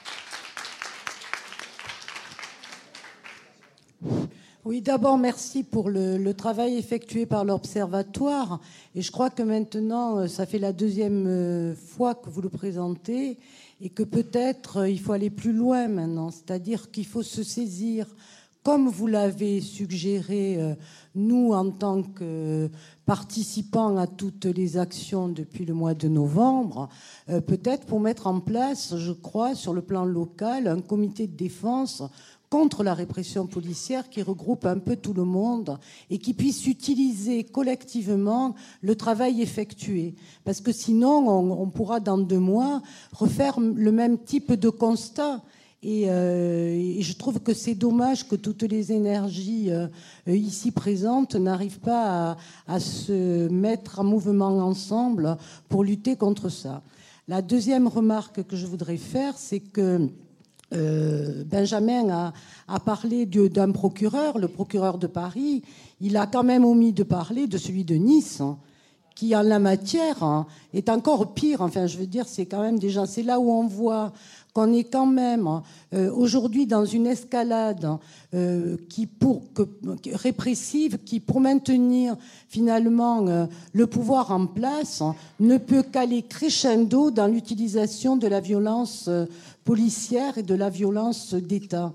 S15: Oui, d'abord, merci pour le, le travail effectué par l'Observatoire. Et je crois que maintenant, ça fait la deuxième fois que vous le présentez et que peut-être il faut aller plus loin maintenant. C'est-à-dire qu'il faut se saisir, comme vous l'avez suggéré, nous, en tant que participants à toutes les actions depuis le mois de novembre, euh, peut-être pour mettre en place, je crois, sur le plan local, un comité de défense contre la répression policière qui regroupe un peu tout le monde et qui puisse utiliser collectivement le travail effectué. Parce que sinon, on, on pourra dans deux mois refaire le même type de constat. Et, euh, et je trouve que c'est dommage que toutes les énergies euh, ici présentes n'arrivent pas à, à se mettre en mouvement ensemble pour lutter contre ça. La deuxième remarque que je voudrais faire, c'est que euh, Benjamin a, a parlé de, d'un procureur, le procureur de Paris. Il a quand même omis de parler de celui de Nice, hein, qui en la matière hein, est encore pire. Enfin, je veux dire, c'est quand même déjà, c'est là où on voit qu'on est quand même euh, aujourd'hui dans une escalade euh, qui pour que, répressive qui, pour maintenir finalement euh, le pouvoir en place, ne peut qu'aller crescendo dans l'utilisation de la violence euh, policière et de la violence d'État.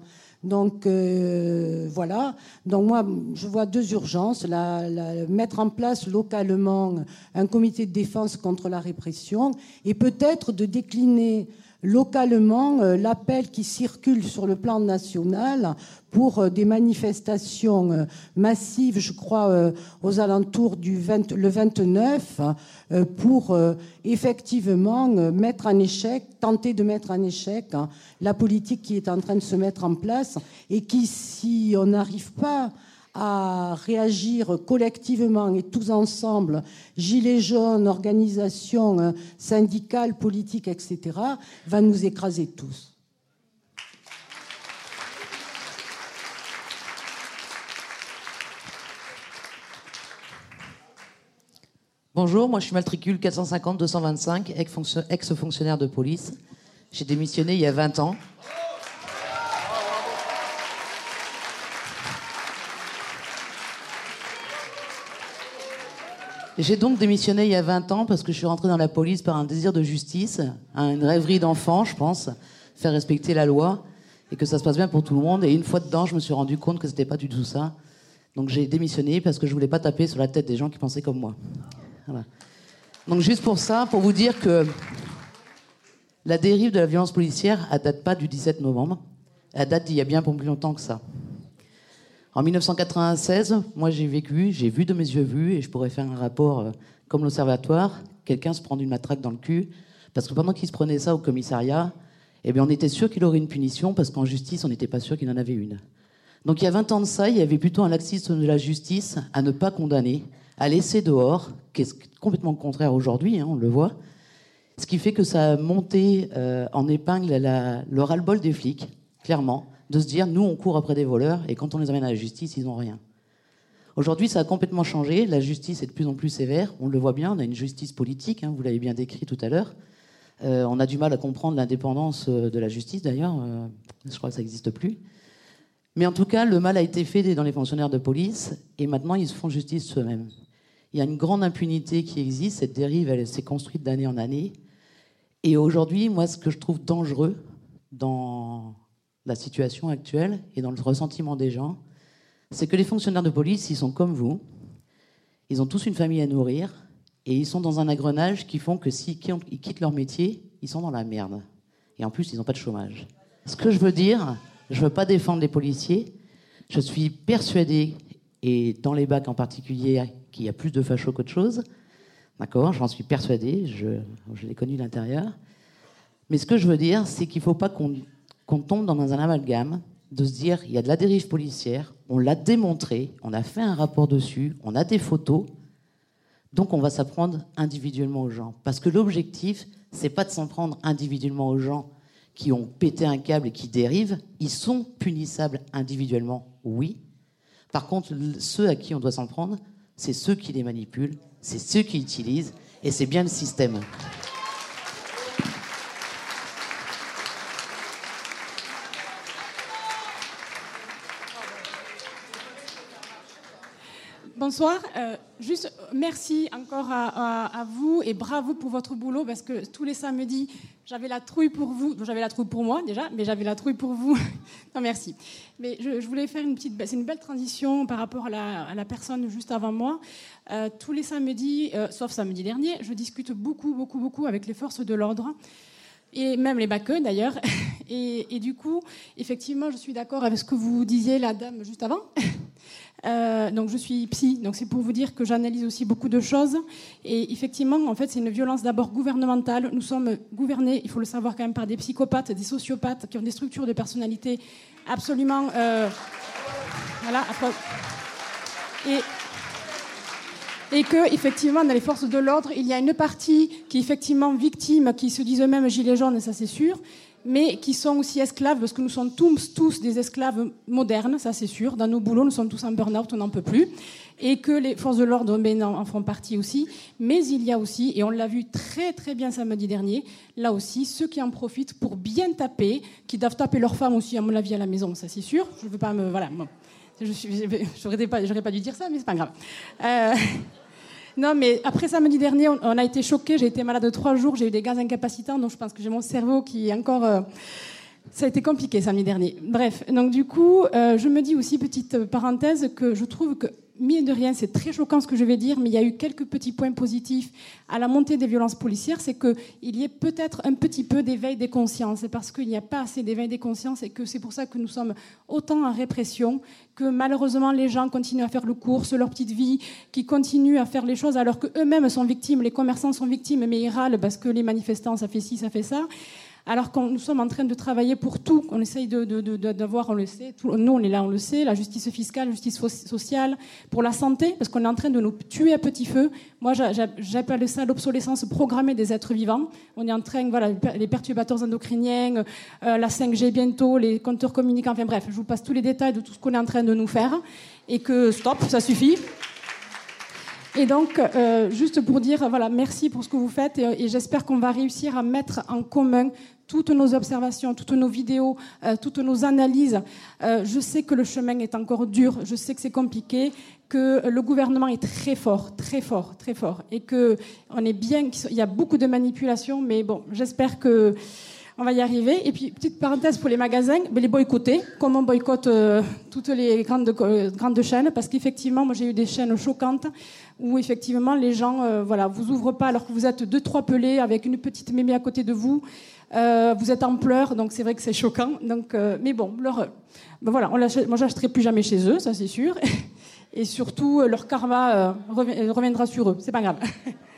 S15: Donc euh, voilà. Donc moi, je vois deux urgences. La, la, mettre en place localement un comité de défense contre la répression et peut-être de décliner localement euh, l'appel qui circule sur le plan national pour euh, des manifestations euh, massives, je crois, euh, aux alentours du vingt, le vingt-neuf, euh, pour euh, effectivement euh, mettre en échec, tenter de mettre en échec hein, la politique qui est en train de se mettre en place et qui, si on n'arrive pas à réagir collectivement et tous ensemble, gilets jaunes, organisations euh, syndicales, politiques, et cetera, va nous écraser tous.
S16: Bonjour, moi je suis matricule quatre cent cinquante deux cent vingt-cinq, ex-fonctionnaire de police. J'ai démissionné il y a vingt ans. J'ai donc démissionné il y a vingt ans parce que je suis rentrée dans la police par un désir de justice, une rêverie d'enfant, je pense, faire respecter la loi et que ça se passe bien pour tout le monde. Et une fois dedans, je me suis rendu compte que c'était pas du tout ça. Donc j'ai démissionné parce que je voulais pas taper sur la tête des gens qui pensaient comme moi. Voilà. Donc juste pour ça, pour vous dire que la dérive de la violence policière, elle date pas du dix-sept novembre, elle date d'il y a bien plus longtemps que ça. En mille neuf cent quatre-vingt-seize, moi j'ai vécu, j'ai vu de mes yeux vus, et je pourrais faire un rapport euh, comme l'Observatoire, quelqu'un se prendre une matraque dans le cul, parce que pendant qu'il se prenait ça au commissariat, eh bien on était sûr qu'il aurait une punition, parce qu'en justice, on n'était pas sûr qu'il en avait une. Donc il y a vingt ans de ça, il y avait plutôt un laxisme de la justice à ne pas condamner, à laisser dehors, qui est complètement le contraire aujourd'hui, hein, on le voit, ce qui fait que ça a monté euh, en épingle la, le ras-le-bol des flics, clairement, de se dire, nous, on court après des voleurs, et quand on les amène à la justice, ils n'ont rien. Aujourd'hui, ça a complètement changé. La justice est de plus en plus sévère. On le voit bien, on a une justice politique, hein, vous l'avez bien décrit tout à l'heure. Euh, on a du mal à comprendre l'indépendance de la justice, d'ailleurs. Euh, je crois que ça n'existe plus. Mais en tout cas, le mal a été fait dans les fonctionnaires de police, et maintenant, ils se font justice eux-mêmes. Il y a une grande impunité qui existe. Cette dérive, elle s'est construite d'année en année. Et aujourd'hui, moi, ce que je trouve dangereux dans la situation actuelle et dans le ressentiment des gens, c'est que les fonctionnaires de police, ils sont comme vous, ils ont tous une famille à nourrir et ils sont dans un engrenage qui font que s'ils quittent leur métier, ils sont dans la merde. Et en plus, ils n'ont pas de chômage. Ce que je veux dire, je ne veux pas défendre les policiers, je suis persuadée, et dans les bacs en particulier, qu'il y a plus de fachos qu'autre chose, d'accord, j'en suis persuadée, je, je l'ai connu de l'intérieur. Mais ce que je veux dire, c'est qu'il ne faut pas qu'on qu'on tombe dans un amalgame de se dire il y a de la dérive policière, on l'a démontré, on a fait un rapport dessus, on a des photos, donc on va s'en prendre individuellement aux gens. Parce que l'objectif, c'est pas de s'en prendre individuellement aux gens qui ont pété un câble et qui dérivent. Ils sont punissables individuellement, oui. Par contre, ceux à qui on doit s'en prendre, c'est ceux qui les manipulent, c'est ceux qui utilisent, et c'est bien le système.
S17: Bonsoir. Euh, juste merci encore à, à, à vous et bravo pour votre boulot parce que tous les samedis, j'avais la trouille pour vous. J'avais la trouille pour moi déjà, mais j'avais la trouille pour vous. Non, merci. Mais je, je voulais faire une petite... C'est une belle transition par rapport à la, à la personne juste avant moi. Euh, tous les samedis, euh, sauf samedi dernier, je discute beaucoup, beaucoup, beaucoup avec les forces de l'ordre. Et même les baqueux d'ailleurs. Et, et du coup, effectivement, je suis d'accord avec ce que vous disiez, la dame, juste avant. Euh, donc je suis psy, donc c'est pour vous dire que j'analyse aussi beaucoup de choses. Et effectivement, en fait, c'est une violence d'abord gouvernementale. Nous sommes gouvernés, il faut le savoir quand même, par des psychopathes, des sociopathes qui ont des structures de personnalité absolument... Euh, voilà. Et... Et que, effectivement, dans les forces de l'ordre, il y a une partie qui est effectivement victime, qui se disent eux-mêmes gilets jaunes, ça c'est sûr, mais qui sont aussi esclaves, parce que nous sommes tous, tous des esclaves modernes, ça c'est sûr. Dans nos boulots, nous sommes tous en burn-out, on n'en peut plus. Et que les forces de l'ordre ben, en font partie aussi. Mais il y a aussi, et on l'a vu très très bien samedi dernier, là aussi, ceux qui en profitent pour bien taper, qui doivent taper leurs femmes aussi, à mon avis, à la maison, ça c'est sûr. Je ne veux pas me... Voilà, bon. Je n'aurais pas, pas dû dire ça, mais c'est pas grave. Euh, non, mais après samedi dernier, on, on a été choqués. J'ai été malade trois jours. J'ai eu des gaz incapacitants, donc je pense que j'ai mon cerveau qui est encore... Euh, Ça a été compliqué samedi dernier. Bref, donc du coup, euh, je me dis aussi, petite parenthèse, que je trouve que, mine de rien, c'est très choquant ce que je vais dire, mais il y a eu quelques petits points positifs à la montée des violences policières, c'est qu'il y ait peut-être un petit peu d'éveil des consciences. C'est parce qu'il n'y a pas assez d'éveil des consciences et que c'est pour ça que nous sommes autant en répression, que malheureusement les gens continuent à faire le course, leur petite vie, qui continuent à faire les choses alors qu'eux-mêmes sont victimes, les commerçants sont victimes, mais ils râlent parce que les manifestants, ça fait ci, ça fait ça. Alors que nous sommes en train de travailler pour tout, on essaye de, de, de, d'avoir, on le sait, tout, nous on est là, on le sait, la justice fiscale, la justice sociale, pour la santé, parce qu'on est en train de nous tuer à petit feu. Moi, j'appelle ça l'obsolescence programmée des êtres vivants. On est en train, voilà, les perturbateurs endocriniens, euh, la cinq G bientôt, les compteurs communicants, enfin bref, je vous passe tous les détails de tout ce qu'on est en train de nous faire, et que stop, ça suffit. Et donc, euh, juste pour dire, voilà, merci pour ce que vous faites, et, et j'espère qu'on va réussir à mettre en commun toutes nos observations, toutes nos vidéos, euh, toutes nos analyses. Euh, je sais que le chemin est encore dur, je sais que c'est compliqué, que le gouvernement est très fort, très fort, très fort, et que on est bien, qu'il y a beaucoup de manipulations, mais bon, j'espère que on va y arriver. Et puis, petite parenthèse pour les magasins, mais les boycotter, comme on boycotte euh, toutes les grandes, euh, grandes chaînes, parce qu'effectivement, moi j'ai eu des chaînes choquantes où effectivement les gens, euh, voilà, vous ouvrent pas alors que vous êtes deux, trois pelés avec une petite mémé à côté de vous. Euh, vous êtes en pleurs, donc c'est vrai que c'est choquant. Donc, euh, mais bon, leur, ben voilà, on moi j'achèterai plus jamais chez eux, ça c'est sûr. Et surtout, leur karma euh, reviendra sur eux. C'est pas grave.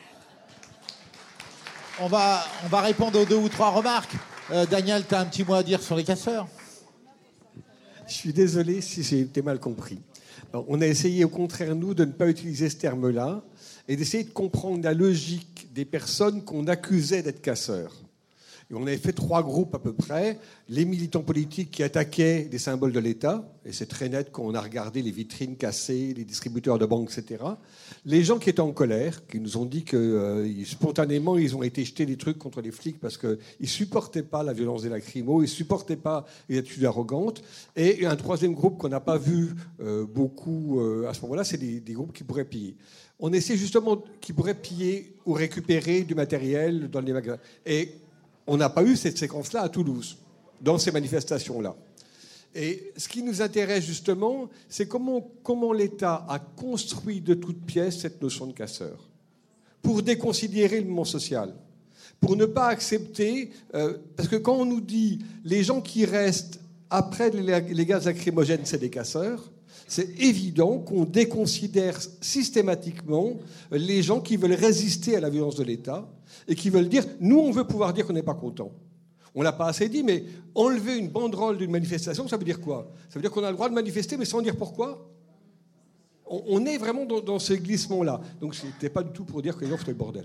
S1: On va, on va répondre aux deux ou trois remarques. Euh, Daniel, tu as un petit mot à dire sur les casseurs?
S6: Je suis désolé si j'ai été mal compris. Alors, on a essayé au contraire, nous, de ne pas utiliser ce terme-là et d'essayer de comprendre la logique des personnes qu'on accusait d'être casseurs. Et on avait fait trois groupes à peu près. Les militants politiques qui attaquaient des symboles de l'État, et c'est très net quand on a regardé les vitrines cassées, les distributeurs de banques, et cetera. Les gens qui étaient en colère, qui nous ont dit que euh, spontanément, ils ont été jetés des trucs contre les flics parce qu'ils ne supportaient pas la violence des lacrymos, ils ne supportaient pas les attitudes arrogantes. Et un troisième groupe qu'on n'a pas vu euh, beaucoup euh, à ce moment-là, c'est des, des groupes qui pourraient piller. On essaie justement qui pourraient piller ou récupérer du matériel dans les magasins. Et on n'a pas eu cette séquence-là à Toulouse, dans ces manifestations-là. Et ce qui nous intéresse justement, c'est comment, comment l'État a construit de toutes pièces cette notion de casseur, pour déconsidérer le mouvement social, pour ne pas accepter... Euh, parce que quand on nous dit les gens qui restent après les, les gaz lacrymogènes, c'est des casseurs, c'est évident qu'on déconsidère systématiquement les gens qui veulent résister à la violence de l'État et qui veulent dire, nous, on veut pouvoir dire qu'on n'est pas content. On ne l'a pas assez dit, mais enlever une banderole d'une manifestation, ça veut dire quoi? Ça veut dire qu'on a le droit de manifester, mais sans dire pourquoi? on, on est vraiment dans, dans ce glissement-là. Donc, ce n'était pas du tout pour dire que les gens faisaient le bordel.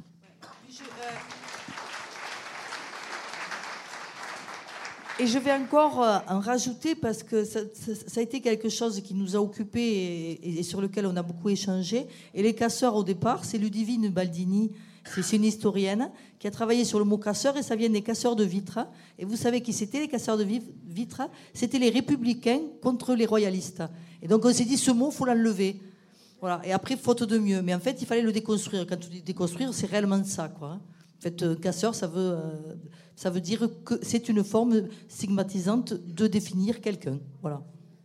S18: Et je vais encore en rajouter parce que ça, ça, ça a été quelque chose qui nous a occupés et, et sur lequel on a beaucoup échangé. Et les casseurs, au départ, c'est Ludivine Baldini, c'est une historienne qui a travaillé sur le mot casseur et ça vient des casseurs de vitres. Et vous savez qui c'était, les casseurs de vitres? C'était les républicains contre les royalistes. Et donc on s'est dit, ce mot, il faut l'enlever. Voilà. Et après, faute de mieux. Mais en fait, il fallait le déconstruire. Quand tu dis déconstruire, c'est réellement ça, quoi. En fait, casseur, ça veut, euh, ça veut dire que c'est une forme stigmatisante de définir quelqu'un. Voilà.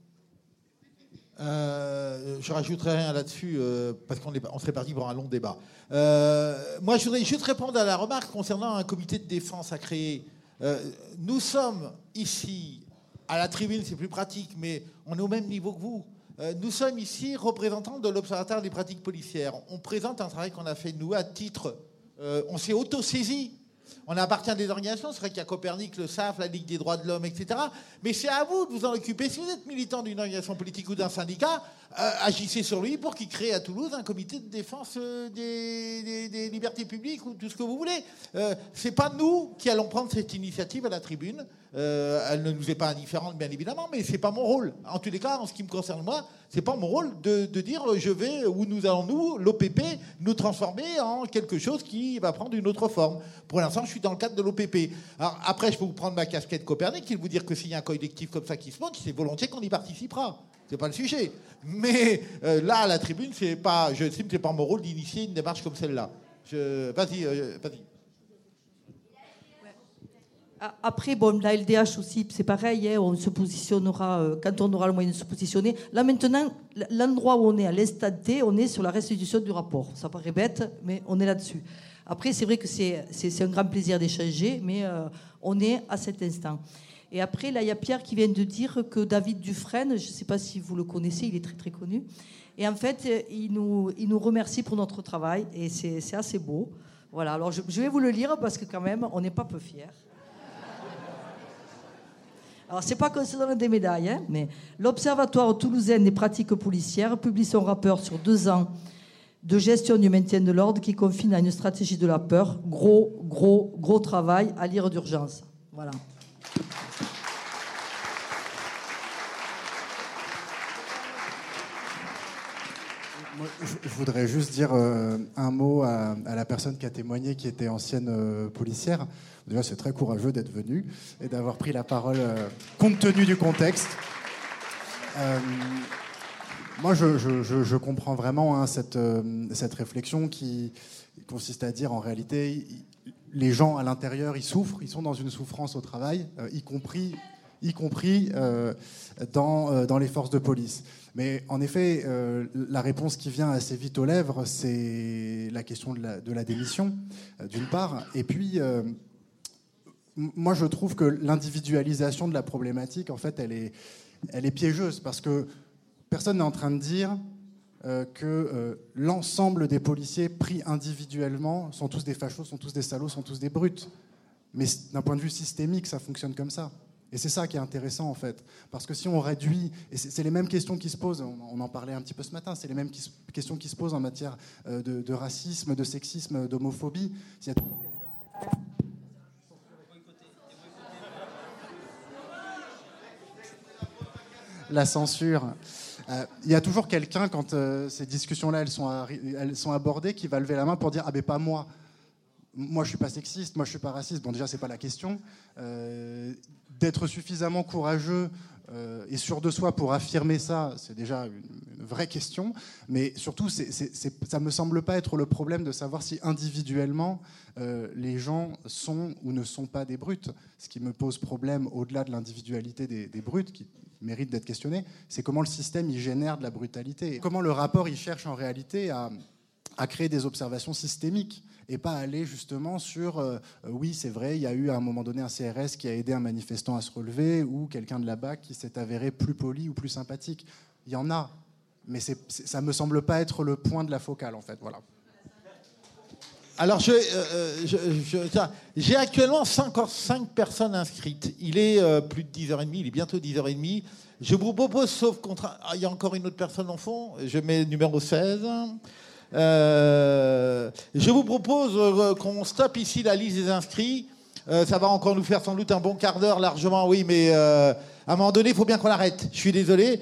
S1: Euh, je rajouterai rien là-dessus euh, parce qu'on est, on serait parti pour un long débat. Euh, moi, je voudrais juste répondre à la remarque concernant un comité de défense à créer. Euh, nous sommes ici, à la tribune, c'est plus pratique, mais on est au même niveau que vous. Euh, nous sommes ici représentants de l'Observatoire des pratiques policières. On présente un travail qu'on a fait, nous, à titre... Euh, on s'est auto-saisi. On appartient à des organisations, c'est vrai qu'il y a Copernic, le S A F, la Ligue des droits de l'homme, et cetera. Mais c'est à vous de vous en occuper. Si vous êtes militant d'une organisation politique ou d'un syndicat, euh, agissez sur lui pour qu'il crée à Toulouse un comité de défense euh, des, des, des libertés publiques ou tout ce que vous voulez. Euh, c'est pas nous qui allons prendre cette initiative à la tribune. Euh, elle ne nous est pas indifférente, bien évidemment, mais c'est pas mon rôle. En tous les cas, en ce qui me concerne moi, c'est pas mon rôle de, de dire je vais, ou nous allons, nous, l'O P P, nous transformer en quelque chose qui va prendre une autre forme. Pour l'instant, je suis dans le cadre de l'O P P. Alors après, je peux vous prendre ma casquette Copernic et vous dire que s'il y a un collectif comme ça qui se monte, c'est volontiers qu'on y participera. C'est pas le sujet. Mais euh, là, à la tribune, c'est pas, je estime que c'est pas mon rôle d'initier une démarche comme celle-là. Je, vas-y, euh, vas-y.
S18: Après, bon, la L D H aussi, c'est pareil, hein, on se positionnera euh, quand on aura le moyen de se positionner. Là, maintenant, l'endroit où on est à l'instant T, on est sur la restitution du rapport. Ça paraît bête, mais on est là-dessus. Après, c'est vrai que c'est, c'est, c'est un grand plaisir d'échanger, mais euh, on est à cet instant. Et après, là, il y a Pierre qui vient de dire que David Dufresne, je ne sais pas si vous le connaissez, il est très très connu. Et en fait, il nous, il nous remercie pour notre travail, et c'est, c'est assez beau. Voilà, alors je, je vais vous le lire parce que quand même, on n'est pas peu fiers. Alors, c'est pas qu'on se donne des médailles, hein, mais l'Observatoire toulousain des pratiques policières publie son rapport sur deux ans de gestion du maintien de l'ordre qui confine à une stratégie de la peur. Gros, gros, gros travail à lire d'urgence. Voilà.
S5: Moi, je voudrais juste dire euh, un mot à, à la personne qui a témoigné, qui était ancienne euh, policière. Déjà, c'est très courageux d'être venu et d'avoir pris la parole euh, compte tenu du contexte. Euh, moi, je, je, je, je comprends vraiment hein, cette, euh, cette réflexion qui consiste à dire, en réalité, les gens à l'intérieur, ils souffrent, ils sont dans une souffrance au travail, euh, y compris, y compris euh, dans, euh, dans les forces de police. Mais en effet, euh, la réponse qui vient assez vite aux lèvres, c'est la question de la, de la démission, euh, d'une part. Et puis, euh, moi, je trouve que l'individualisation de la problématique, en fait, elle est, elle est piégeuse, parce que personne n'est en train de dire euh, que euh, l'ensemble des policiers pris individuellement sont tous des fachos, sont tous des salauds, sont tous des brutes. Mais d'un point de vue systémique, ça fonctionne comme ça. Et c'est ça qui est intéressant, en fait. Parce que si on réduit... Et c'est, c'est les mêmes questions qui se posent, on, on en parlait un petit peu ce matin, c'est les mêmes qui, questions qui se posent en matière euh, de, de racisme, de sexisme, d'homophobie. S'il y a... La censure. Il euh, y a toujours quelqu'un, quand euh, ces discussions-là elles sont, arri- elles sont abordées, qui va lever la main pour dire « Ah ben pas moi ». Moi, je suis pas sexiste, moi, je suis pas raciste. Bon, déjà, c'est pas la question. Euh, d'être suffisamment courageux euh, et sûr de soi pour affirmer ça, c'est déjà une, une vraie question. Mais surtout, c'est, c'est, c'est, ça me semble pas être le problème de savoir si individuellement euh, les gens sont ou ne sont pas des brutes. Ce qui me pose problème, au-delà de l'individualité des, des brutes, qui mérite d'être questionné, c'est comment le système y génère de la brutalité. Et comment le rapport y cherche en réalité à, à créer des observations systémiques. Et pas aller justement sur euh, oui, c'est vrai, il y a eu à un moment donné un C R S qui a aidé un manifestant à se relever ou quelqu'un de là-bas qui s'est avéré plus poli ou plus sympathique. Il y en a, mais c'est, c'est, ça me semble pas être le point de la focale en fait. Voilà.
S1: Alors, je, euh, je, je, tiens, j'ai actuellement cinquante-cinq personnes inscrites. Il est euh, plus de dix heures trente, il est bientôt dix heures trente. Je vous propose, sauf contre... Ah, il y a encore une autre personne en fond, je mets numéro seize. Euh, je vous propose euh, qu'on stoppe ici la liste des inscrits. Euh, ça va encore nous faire sans doute un bon quart d'heure largement, oui, mais euh, à un moment donné, il faut bien qu'on l'arrête. Je suis désolé.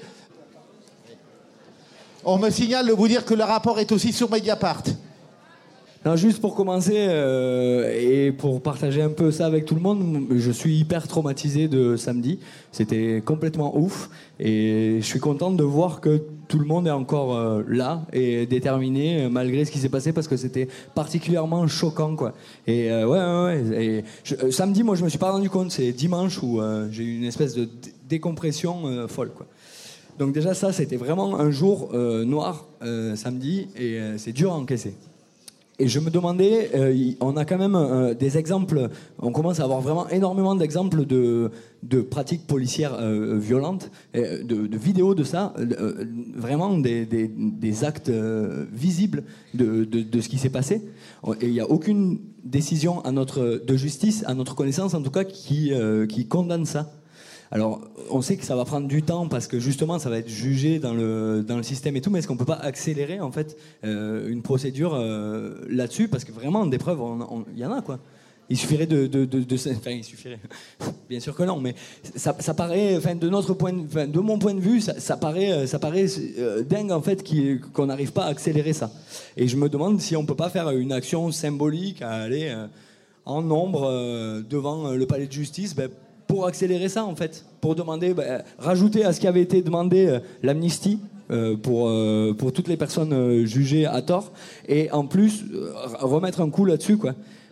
S1: On me signale de vous dire que le rapport est aussi sur Mediapart.
S19: Non, juste pour commencer euh, et pour partager un peu ça avec tout le monde, je suis hyper traumatisé de samedi. C'était complètement ouf et je suis content de voir que tout le monde est encore euh, là et déterminé malgré ce qui s'est passé parce que c'était particulièrement choquant, quoi. Et euh, ouais, ouais, ouais. Et je, euh, samedi, moi, je me suis pas rendu compte. C'est dimanche où euh, j'ai eu une espèce de d- décompression euh, folle, quoi. Donc déjà ça, c'était vraiment un jour euh, noir euh, samedi et euh, c'est dur à encaisser. Et je me demandais, euh, on a quand même euh, des exemples, on commence à avoir vraiment énormément d'exemples de, de pratiques policières euh, violentes, et de, de vidéos de ça, euh, vraiment des, des, des actes euh, visibles de, de, de ce qui s'est passé. Et il n'y a aucune décision à notre, de justice, à notre connaissance en tout cas, qui, euh, qui condamne ça. Alors, on sait que ça va prendre du temps parce que justement, ça va être jugé dans le, dans le système et tout, mais est-ce qu'on ne peut pas accélérer en fait euh, une procédure euh, là-dessus? Parce que vraiment, des preuves, il y en a, quoi. Il suffirait de... de, de, de enfin, il suffirait... Bien sûr que non, mais ça, ça paraît, enfin, de notre point de, enfin, de mon point de vue, ça, ça paraît, ça paraît euh, dingue en fait qu'on n'arrive pas à accélérer ça. Et je me demande si on ne peut pas faire une action symbolique à aller euh, en nombre euh, devant le palais de justice, ben, pour accélérer ça, en fait, pour demander, bah, rajouter à ce qui avait été demandé euh, l'amnistie euh, pour, euh, pour toutes les personnes euh, jugées à tort, et en plus euh, remettre un coup là-dessus, quoi.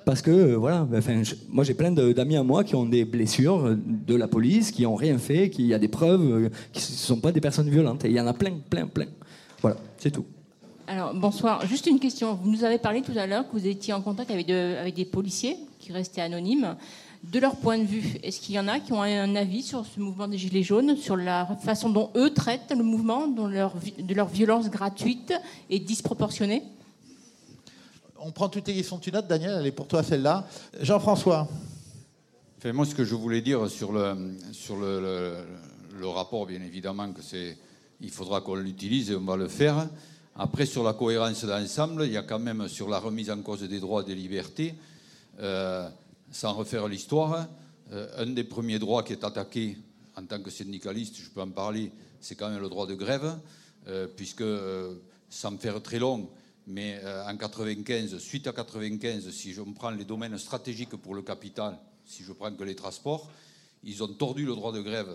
S19: Parce que, euh, voilà, enfin, je- moi j'ai plein de- d'amis à moi qui ont des blessures de la police, qui n'ont rien fait, qui y a des preuves, euh, qui ne sont pas des personnes violentes. Et il y en a plein, plein, plein. Voilà, c'est tout.
S20: Alors, bonsoir. Juste une question. Vous nous avez parlé tout à l'heure que vous étiez en contact avec, de- avec des policiers qui restaient anonymes. De leur point de vue, est-ce qu'il y en a qui ont un avis sur ce mouvement des Gilets jaunes, sur la façon dont eux traitent le mouvement, dont leur, vi- de leur violence gratuite et disproportionnée?
S1: On prend toutes les questions que tu notes, Daniel, elle est pour toi celle-là. Jean-François.
S21: Enfin, moi, ce que je voulais dire sur le, sur le, le, le rapport, bien évidemment, que c'est, il faudra qu'on l'utilise et on va le faire. Après, sur la cohérence d'ensemble, il y a quand même sur la remise en cause des droits et des libertés, euh, sans refaire l'histoire, euh, un des premiers droits qui est attaqué en tant que syndicaliste, je peux en parler, c'est quand même le droit de grève, euh, puisque, euh, sans me faire très long, mais euh, en quatre-vingt-quinze, suite à quatre-vingt-quinze, si je me prends les domaines stratégiques pour le capital, si je prends que les transports, ils ont tordu le droit de grève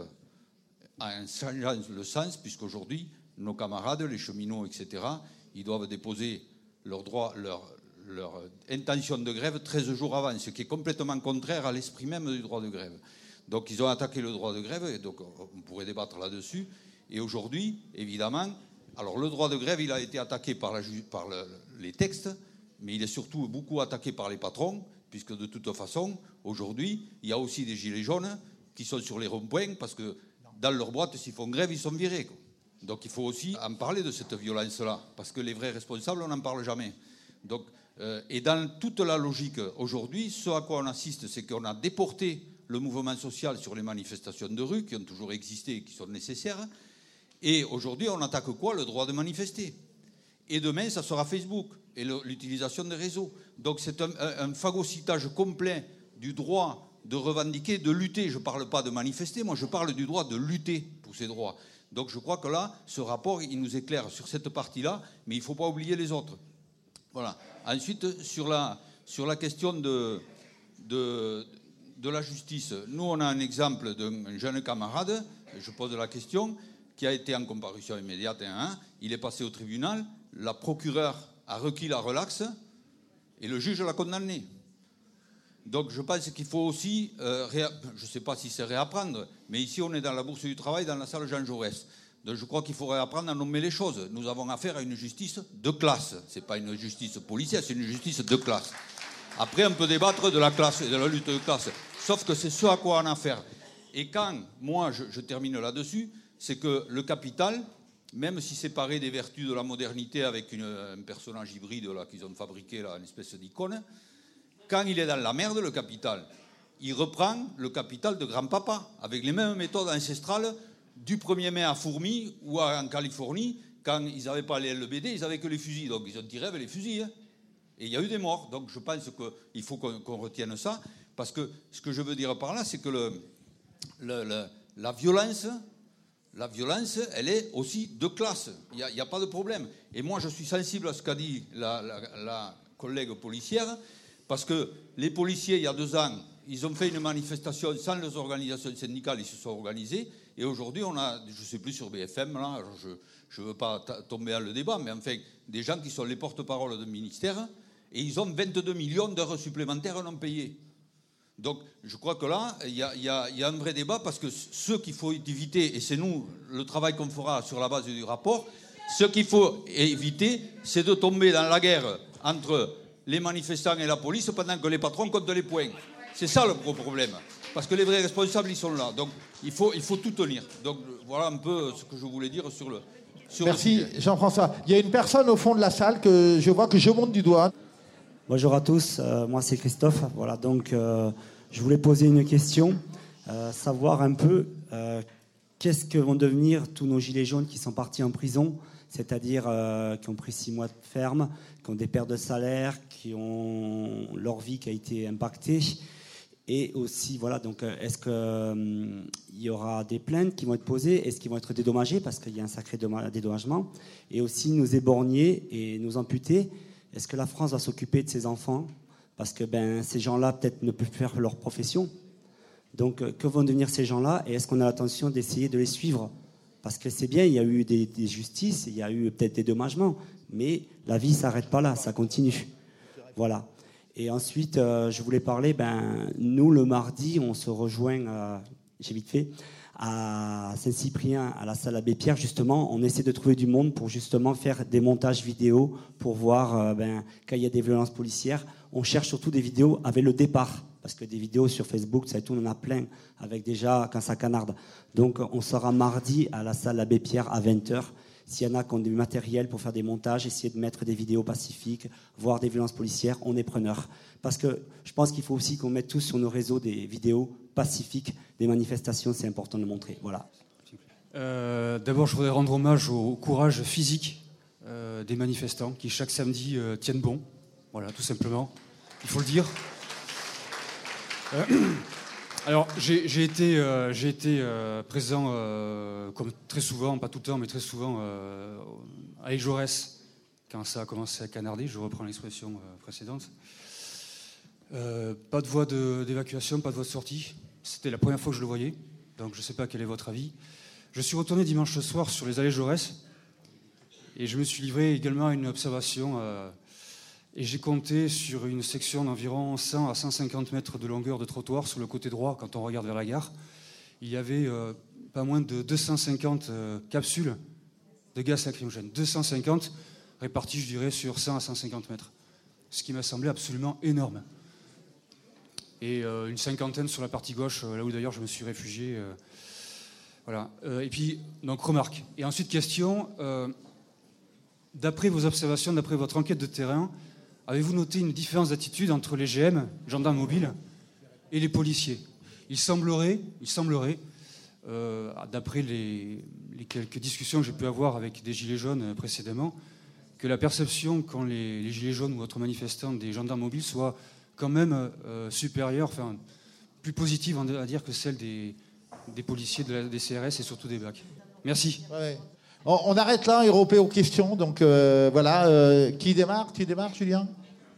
S21: en changeant le sens, puisqu'aujourd'hui, nos camarades, les cheminots, et cetera, ils doivent déposer leur droit, leur, leur intention de grève treize jours avant, ce qui est complètement contraire à l'esprit même du droit de grève. Donc ils ont attaqué le droit de grève, et donc on pourrait débattre là-dessus. Et aujourd'hui, évidemment, alors le droit de grève, il a été attaqué par, la, par le, les textes, mais il est surtout beaucoup attaqué par les patrons, puisque de toute façon, aujourd'hui, il y a aussi des gilets jaunes qui sont sur les ronds-points, parce que dans leur boîte, s'ils font grève, ils sont virés, quoi. Donc il faut aussi en parler de cette violence-là, parce que les vrais responsables, on n'en parle jamais. Donc, euh, et dans toute la logique aujourd'hui, ce à quoi on assiste, c'est qu'on a déporté le mouvement social sur les manifestations de rue, qui ont toujours existé et qui sont nécessaires. Et aujourd'hui, on attaque quoi? Le droit de manifester. Et demain, ça sera Facebook et l'utilisation des réseaux. Donc c'est un, un phagocytage complet du droit de revendiquer, de lutter. Je ne parle pas de manifester, moi je parle du droit de lutter pour ces droits. Donc je crois que là, ce rapport, il nous éclaire sur cette partie-là, mais il ne faut pas oublier les autres. Voilà. Ensuite, sur la, sur la question de, de, de la justice, nous, on a un exemple d'un jeune camarade, je pose la question, qui a été en comparution immédiate, hein, il est passé au tribunal, la procureure a requis la relaxe et le juge l'a condamné. Donc je pense qu'il faut aussi, euh, réa... je ne sais pas si c'est réapprendre, mais ici on est dans la Bourse du Travail, dans la salle Jean Jaurès. Donc je crois qu'il faut réapprendre à nommer les choses. Nous avons affaire à une justice de classe. Ce n'est pas une justice policière, c'est une justice de classe. Après on peut débattre de la classe et de la lutte de classe. Sauf que c'est ce à quoi on a affaire. Et quand, moi je, je termine là-dessus, c'est que le capital, même si séparé des vertus de la modernité avec une, un personnage hybride là, qu'ils ont fabriqué, là, une espèce d'icône, quand il est dans la merde, le capital, il reprend le capital de grand-papa, avec les mêmes méthodes ancestrales du premier mai à Fourmi ou à, en Californie, quand ils n'avaient pas les L B D, ils n'avaient que les fusils. Donc ils ont tiré avec les fusils. Hein. Et il y a eu des morts. Donc je pense qu'il faut qu'on, qu'on retienne ça, parce que ce que je veux dire par là, c'est que le, le, le, la violence... La violence, elle est aussi de classe. Il n'y a, a pas de problème. Et moi, je suis sensible à ce qu'a dit la, la, la collègue policière, parce que les policiers, il y a deux ans, ils ont fait une manifestation sans les organisations syndicales, ils se sont organisés. Et aujourd'hui, on a, je ne sais plus sur B F M, là, alors je ne veux pas tomber dans le débat, mais enfin, des gens qui sont les porte-parole du ministère, et ils ont vingt-deux millions d'heures supplémentaires non payées. Donc, je crois que là, il y, y, y a un vrai débat, parce que ce qu'il faut éviter, et c'est nous, le travail qu'on fera sur la base du rapport, ce qu'il faut éviter, c'est de tomber dans la guerre entre les manifestants et la police pendant que les patrons comptent les points. C'est ça le gros problème. Parce que les vrais responsables, ils sont là. Donc, il faut, il faut tout tenir. Donc, voilà un peu ce que je voulais dire sur le... Sur
S1: Merci,
S21: le
S1: Jean-François. Il y a une personne au fond de la salle que je vois que je monte du doigt.
S22: Bonjour à tous, euh, moi c'est Christophe. Voilà, donc euh, je voulais poser une question, euh, savoir un peu euh, qu'est-ce que vont devenir tous nos gilets jaunes qui sont partis en prison, c'est-à-dire euh, qui ont pris six mois de ferme, qui ont des pertes de salaire, qui ont leur vie qui a été impactée, et aussi voilà, donc est-ce que euh, il y aura des plaintes qui vont être posées, est-ce qu'ils vont être dédommagés parce qu'il y a un sacré dédommagement, et aussi nos éborgnés et nos amputés. Est-ce que la France va s'occuper de ces enfants? Parce que ben, ces gens-là, peut-être, ne peuvent faire leur profession. Donc, euh, que vont devenir ces gens-là? Et est-ce qu'on a l'intention d'essayer de les suivre? Parce que c'est bien, il y a eu des, des justices, il y a eu peut-être des dédommagements, mais la vie ne s'arrête pas là, ça continue. Voilà. Et ensuite, euh, je voulais parler, ben, nous, le mardi, on se rejoint, euh, j'ai vite fait, à Saint-Cyprien, à la salle Abbé Pierre, justement. On essaie de trouver du monde pour justement faire des montages vidéo, pour voir euh, ben, quand il y a des violences policières. On cherche surtout des vidéos avec le départ, parce que des vidéos sur Facebook, ça et tout, on en a plein, avec déjà quand ça canarde. Donc on sera mardi à la salle Abbé Pierre à vingt heures. S'il y en a qui ont du matériel pour faire des montages, essayer de mettre des vidéos pacifiques, voir des violences policières, on est preneur. Parce que je pense qu'il faut aussi qu'on mette tous sur nos réseaux des vidéos pacifiques, des manifestations, c'est important de le montrer. Voilà.
S2: Euh, D'abord, je voudrais rendre hommage au courage physique euh, des manifestants qui, chaque samedi, euh, tiennent bon. Voilà, tout simplement. Il faut le dire. Euh, alors, j'ai j'ai été, euh, j'ai été euh, présent, euh, comme très souvent, pas tout le temps, mais très souvent, euh, à l'île Jaurès, quand ça a commencé à canarder, je reprends l'expression euh, précédente. Euh, pas de voie de- d'évacuation, pas de voie de sortie. C'était la première fois que je le voyais, donc je ne sais pas quel est votre avis. Je suis retourné dimanche soir sur les allées Jaurès, et je me suis livré également à une observation, euh, et j'ai compté sur une section d'environ cent à cent cinquante mètres de longueur de trottoir sur le côté droit, quand on regarde vers la gare. Il y avait euh, pas moins de deux cent cinquante euh, capsules de gaz lacrymogène. deux cent cinquante réparties, je dirais, sur cent à cent cinquante mètres. Ce qui m'a semblé absolument énorme. Et euh, une cinquantaine sur la partie gauche, euh, là où d'ailleurs je me suis réfugié. euh, voilà. Euh, et puis, donc, remarque. Et ensuite, question. euh, d'après vos observations, d'après votre enquête de terrain, avez-vous noté une différence d'attitude entre les G M, gendarmes mobiles, et les policiers? Il semblerait, il semblerait euh, d'après les, les quelques discussions que j'ai pu avoir avec des gilets jaunes euh, précédemment, que la perception qu'ont les, les gilets jaunes ou autres manifestants des gendarmes mobiles soit quand même euh, supérieure, enfin plus positive, on va dire, que celle des, des policiers de la, des C R S et surtout des B A C. Merci.
S1: Ouais. On, on arrête là et repère aux questions. Donc euh, voilà, euh, qui démarre? Tu démarres, Julien?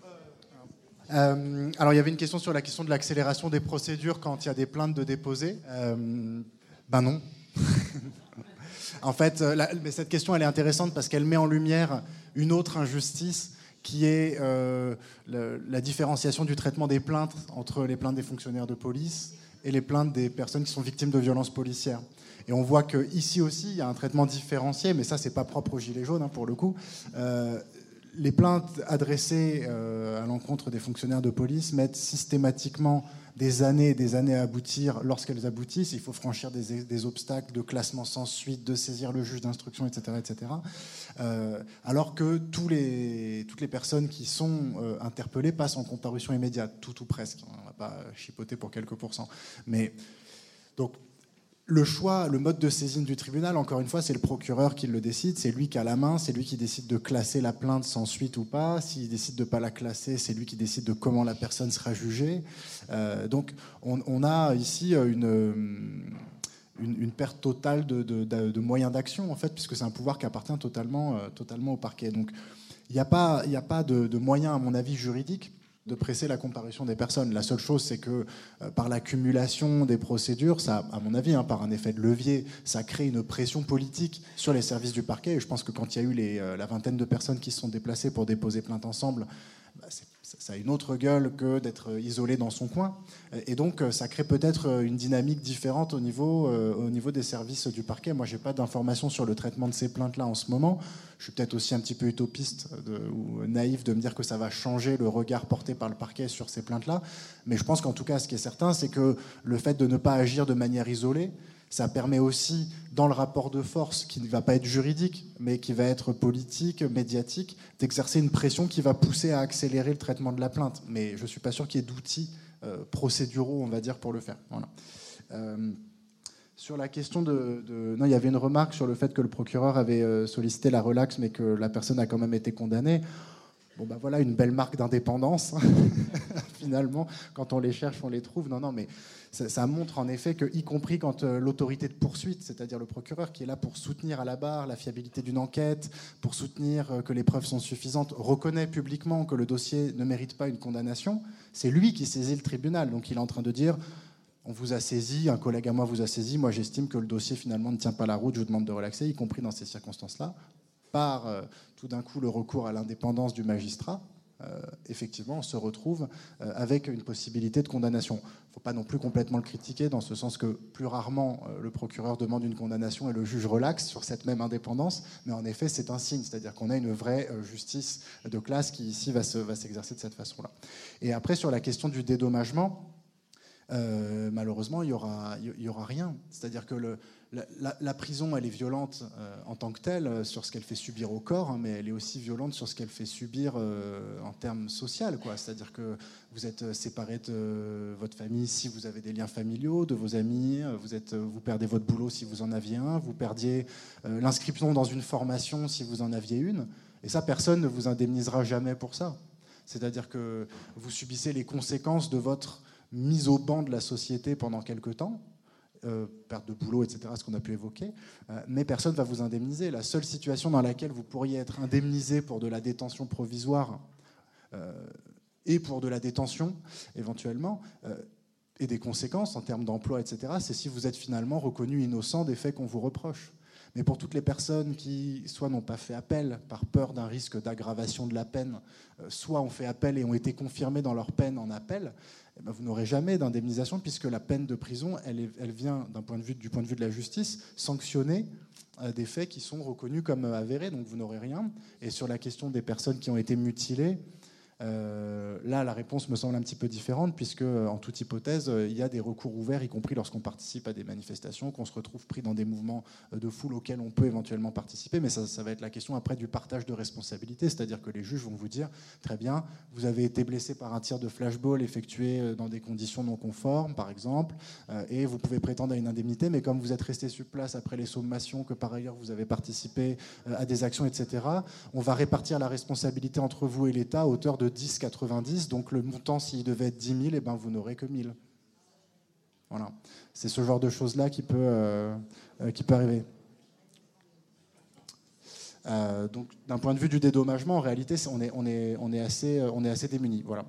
S5: Euh, alors, il y avait une question sur la question de l'accélération des procédures quand il y a des plaintes de déposer. Euh, ben non. En fait, la, mais cette question, elle est intéressante parce qu'elle met en lumière une autre injustice qui est euh, le, la différenciation du traitement des plaintes entre les plaintes des fonctionnaires de police et les plaintes des personnes qui sont victimes de violences policières. Et on voit qu'ici aussi, il y a un traitement différencié, mais ça, c'est pas propre aux Gilets jaunes, hein, pour le coup. Euh, les plaintes adressées euh, à l'encontre des fonctionnaires de police mettent systématiquement des années et des années à aboutir. Lorsqu'elles aboutissent, il faut franchir des, des obstacles de classement sans suite, de saisir le juge d'instruction, et cetera, et cetera. Euh, alors que tous les, toutes les personnes qui sont euh, interpellées passent en comparution immédiate, tout ou presque. On ne va pas chipoter pour quelques pourcents. Mais donc, le choix, le mode de saisine du tribunal, encore une fois, c'est le procureur qui le décide, c'est lui qui a la main, c'est lui qui décide de classer la plainte sans suite ou pas. S'il décide de ne pas la classer, c'est lui qui décide de comment la personne sera jugée. Euh, donc on, on a ici une, une, une perte totale de, de, de, de moyens d'action, en fait, puisque c'est un pouvoir qui appartient totalement, euh, totalement au parquet. Donc il n'y a pas, il n'y a pas de, de moyens, à mon avis, juridiques de presser la comparution des personnes. La seule chose, c'est que euh, par l'accumulation des procédures, ça, à mon avis, hein, par un effet de levier, ça crée une pression politique sur les services du parquet. Et je pense que quand il y a eu les, euh, la vingtaine de personnes qui se sont déplacées pour déposer plainte ensemble, bah, c'est, ça a une autre gueule que d'être isolé dans son coin. Et donc, ça crée peut-être une dynamique différente au niveau, euh, au niveau des services du parquet. Moi, je n'ai pas d'informations sur le traitement de ces plaintes-là en ce moment. Je suis peut-être aussi un petit peu utopiste de, ou naïf de me dire que ça va changer le regard porté par le parquet sur ces plaintes-là. Mais je pense qu'en tout cas, ce qui est certain, c'est que le fait de ne pas agir de manière isolée, ça permet aussi, dans le rapport de force, qui ne va pas être juridique, mais qui va être politique, médiatique, d'exercer une pression qui va pousser à accélérer le traitement de la plainte. Mais je ne suis pas sûr qu'il y ait d'outils euh, procéduraux, on va dire, pour le faire. Voilà. Euh, sur la question de, de... Non, il y avait une remarque sur le fait que le procureur avait euh, sollicité la relaxe, mais que la personne a quand même été condamnée. Bon, ben voilà, une belle marque d'indépendance. Finalement, quand on les cherche, on les trouve. Non, non, mais ça, ça montre en effet que, y compris quand euh, l'autorité de poursuite, c'est-à-dire le procureur, qui est là pour soutenir à la barre la fiabilité d'une enquête, pour soutenir euh, que les preuves sont suffisantes, reconnaît publiquement que le dossier ne mérite pas une condamnation, c'est lui qui saisit le tribunal. Donc il est en train de dire... On vous a saisi, un collègue à moi vous a saisi, moi j'estime que le dossier finalement ne tient pas la route, je vous demande de relaxer, y compris dans ces circonstances-là, par euh, tout d'un coup le recours à l'indépendance du magistrat, euh, effectivement, on se retrouve euh, avec une possibilité de condamnation. Il ne faut pas non plus complètement le critiquer, dans ce sens que plus rarement euh, le procureur demande une condamnation et le juge relaxe sur cette même indépendance, mais en effet, c'est un signe, c'est-à-dire qu'on a une vraie euh, justice de classe qui, ici, va, se, va s'exercer de cette façon-là. Et après, sur la question du dédommagement, euh, malheureusement, il n'y aura, il y aura rien. C'est-à-dire que le, la, la, la prison, elle est violente euh, en tant que telle euh, sur ce qu'elle fait subir au corps, hein, mais elle est aussi violente sur ce qu'elle fait subir euh, en termes sociaux, quoi. C'est-à-dire que vous êtes séparé de votre famille si vous avez des liens familiaux, de vos amis, vous, êtes, vous perdez votre boulot si vous en aviez un, vous perdiez euh, l'inscription dans une formation si vous en aviez une, et ça, personne ne vous indemnisera jamais pour ça. C'est-à-dire que vous subissez les conséquences de votre mise au banc de la société pendant quelque temps, euh, perte de boulot, et cetera, ce qu'on a pu évoquer, euh, mais personne ne va vous indemniser. La seule situation dans laquelle vous pourriez être indemnisé pour de la détention provisoire euh, et pour de la détention, éventuellement, euh, et des conséquences en termes d'emploi, et cetera, c'est si vous êtes finalement reconnu innocent des faits qu'on vous reproche. Mais pour toutes les personnes qui, soit n'ont pas fait appel par peur d'un risque d'aggravation de la peine, soit ont fait appel et ont été confirmés dans leur peine en appel, eh bien vous n'aurez jamais d'indemnisation, puisque la peine de prison, elle, est, elle vient d'un point de vue, du point de vue de la justice, sanctionner euh, des faits qui sont reconnus comme avérés, donc vous n'aurez rien. Et sur la question des personnes qui ont été mutilées, Euh, là, la réponse me semble un petit peu différente, puisque, en toute hypothèse, il y a des recours ouverts, y compris lorsqu'on participe à des manifestations, qu'on se retrouve pris dans des mouvements de foule auxquels on peut éventuellement participer. Mais ça, ça va être la question après du partage de responsabilité, c'est-à-dire que les juges vont vous dire, très bien, vous avez été blessé par un tir de flashball effectué dans des conditions non conformes, par exemple, euh, et vous pouvez prétendre à une indemnité, mais comme vous êtes resté sur place après les sommations, que par ailleurs vous avez participé à des actions, et cetera, on va répartir la responsabilité entre vous et l'État à hauteur de dix quatre-vingt-dix, donc le montant, s'il devait être dix mille, eh ben, vous n'aurez que mille. Voilà. C'est ce genre de choses-là qui peut, euh, euh, qui peut arriver. Euh, donc, d'un point de vue du dédommagement, en réalité, on est, on est, on est, assez, on est assez démunis. Voilà.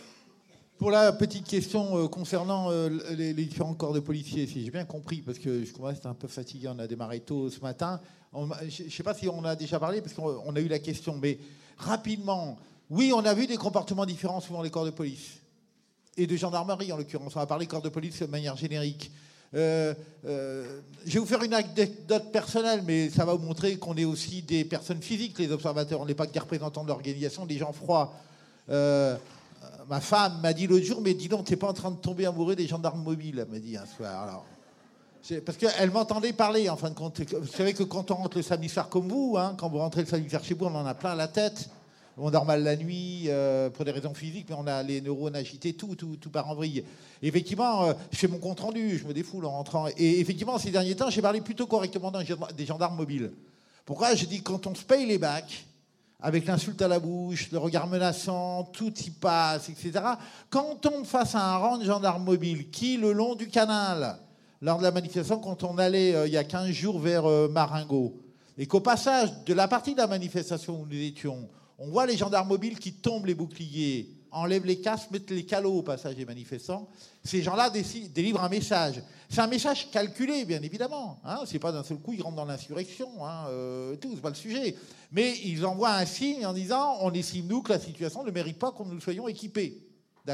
S1: Pour la petite question euh, concernant euh, les, les différents corps de policiers, si j'ai bien compris, parce que je commence à être un peu fatigué, on a démarré tôt ce matin. On, je ne sais pas si on a déjà parlé, parce qu'on on a eu la question, mais rapidement... Oui, on a vu des comportements différents suivant les corps de police. Et de gendarmerie, en l'occurrence. On va parler corps de police de manière générique. Euh, euh, je vais vous faire une anecdote personnelle, mais ça va vous montrer qu'on est aussi des personnes physiques, les observateurs. On n'est pas que des représentants de l'organisation, des gens froids. Euh, ma femme m'a dit l'autre jour, mais dis donc, t'es pas en train de tomber amoureux des gendarmes mobiles, elle m'a dit un soir. Alors, parce qu'elle m'entendait parler, en fin de compte. Vous savez que quand on rentre le samedi soir comme vous, hein, quand vous rentrez le samedi soir chez vous, on en a plein la tête. On dort mal la nuit euh, pour des raisons physiques, mais on a les neurones agités, tout, tout, tout part en vrille. Et effectivement, euh, je fais mon compte rendu, je me défoule en rentrant. Et effectivement, ces derniers temps, j'ai parlé plutôt correctement des gendarmes mobiles. Pourquoi ? Je dis, quand on se paye les bacs, avec l'insulte à la bouche, le regard menaçant, tout y passe, et cetera. Quand on tombe face à un rang de gendarmes mobiles qui, le long du canal, lors de la manifestation, quand on allait euh, il y a quinze jours vers euh, Marengo, et qu'au passage de la partie de la manifestation où nous étions, on voit les gendarmes mobiles qui tombent les boucliers, enlèvent les casques, mettent les calots au passage des manifestants. Ces gens-là délivrent un message. C'est un message calculé, bien évidemment. Hein. C'est pas d'un seul coup, ils rentrent dans l'insurrection. Hein, euh, tout, c'est pas le sujet. Mais ils envoient un signe en disant, on estime, nous, que la situation ne mérite pas que nous soyons équipés. D'accord ?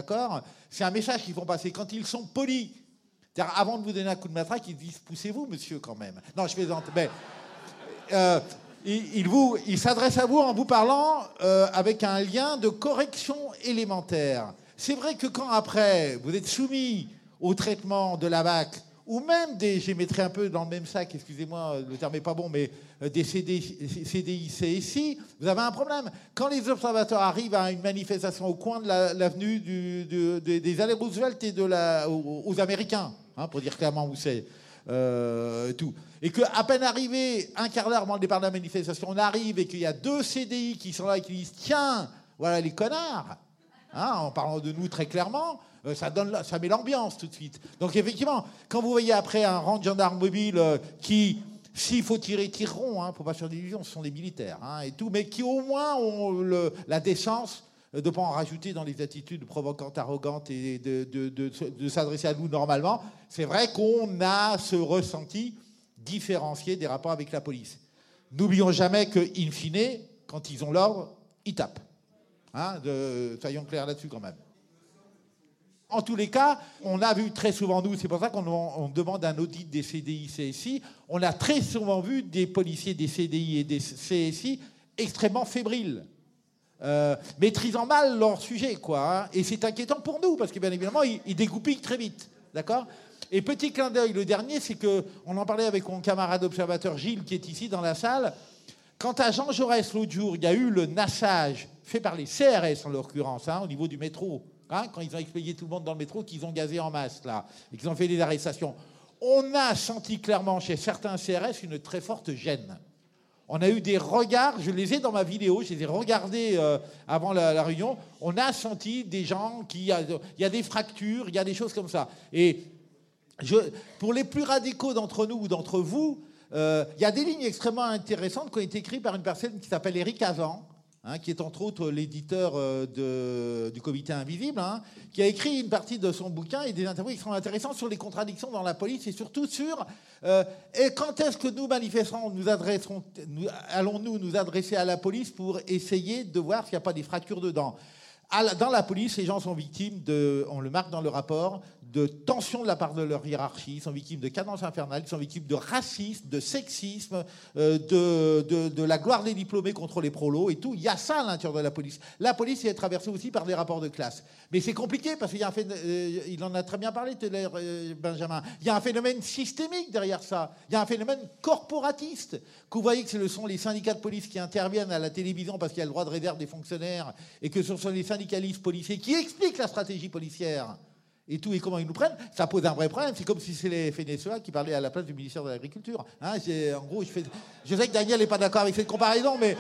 S1: C'est un message qu'ils font passer. Quand ils sont polis, c'est-à-dire avant de vous donner un coup de matraque, ils disent, poussez-vous, monsieur, quand même. Non, je plaisante. Mais... Euh, Il, il, vous, il s'adresse à vous en vous parlant euh, avec un lien de correction élémentaire. C'est vrai que quand après, vous êtes soumis au traitement de la B A C, ou même des, j'ai mettrai un peu dans le même sac, excusez-moi, le terme n'est pas bon, mais euh, des C D, C D I, C S I, vous avez un problème. Quand les observateurs arrivent à une manifestation au coin de la, l'avenue du, de, de, des allées Roosevelt et de la, aux, aux Américains, hein, pour dire clairement où c'est, euh, tout. Et qu'à peine arrivé, un quart d'heure avant le départ de la manifestation, on arrive et qu'il y a deux C D I qui sont là et qui disent « Tiens, voilà les connards hein, !» en parlant de nous très clairement, euh, ça, donne, ça met l'ambiance tout de suite. Donc effectivement, quand vous voyez après un rang de gendarmes mobiles euh, qui, s'il faut tirer, tireront, il hein, ne faut pas faire d'illusions, ce sont des militaires, hein, et tout, mais qui au moins ont le, la décence de ne pas en rajouter dans les attitudes provocantes, arrogantes et de, de, de, de, de s'adresser à nous normalement. C'est vrai qu'on a ce ressenti différencier des rapports avec la police. N'oublions jamais que, in fine, quand ils ont l'ordre, ils tapent. Hein, de, soyons clairs là-dessus quand même. En tous les cas, on a vu très souvent, nous, c'est pour ça qu'on on demande un audit des C D I, C S I, on a très souvent vu des policiers des C D I et des C S I extrêmement fébriles, euh, maîtrisant mal leur sujet, quoi. Hein, et c'est inquiétant pour nous, parce que bien évidemment, ils, ils dégoupillent très vite, d'accord ? Et petit clin d'œil, le dernier, c'est qu'on en parlait avec mon camarade observateur Gilles, qui est ici dans la salle. Quand à Jean Jaurès, l'autre jour, il y a eu le nassage fait par les C R S, en l'occurrence, hein, au niveau du métro, hein, quand ils ont expédié tout le monde dans le métro, qu'ils ont gazé en masse, là, et qu'ils ont fait des arrestations, on a senti clairement chez certains C R S une très forte gêne. On a eu des regards, je les ai dans ma vidéo, je les ai regardés euh, avant la, la réunion, on a senti des gens qui... Il y a des fractures, il y a des choses comme ça. Et je, pour les plus radicaux d'entre nous ou d'entre vous, il euh, y a des lignes extrêmement intéressantes qui ont été écrites par une personne qui s'appelle Éric Azan, hein, qui est entre autres l'éditeur euh, de, du Comité Invisible, hein, qui a écrit une partie de son bouquin et des interviews extrêmement intéressantes sur les contradictions dans la police et surtout sur euh, et quand est-ce que nous, manifestants, nous adresserons, nous, allons-nous nous adresser à la police pour essayer de voir s'il n'y a pas des fractures dedans. À la, dans la police, les gens sont victimes de, on le marque dans le rapport, de tensions de la part de leur hiérarchie, ils sont victimes de cadences infernales, ils sont victimes de racisme, de sexisme, euh, de, de, de la gloire des diplômés contre les prolos et tout. Il y a ça à l'intérieur de la police. La police est traversée aussi par des rapports de classe. Mais c'est compliqué parce qu'il y a un phénomène, euh, il en a très bien parlé tout à l'heure, euh, Benjamin, il y a un phénomène systémique derrière ça. Il y a un phénomène corporatiste. Que vous voyez que ce sont les syndicats de police qui interviennent à la télévision parce qu'il y a le droit de réserve des fonctionnaires et que ce sont les syndicalistes policiers qui expliquent la stratégie policière. Et tout, et comment ils nous prennent, ça pose un vrai problème. C'est comme si c'est les F N S E A qui parlaient à la place du ministère de l'Agriculture. Hein, en gros, je, fais, je sais que Daniel n'est pas d'accord avec cette comparaison, mais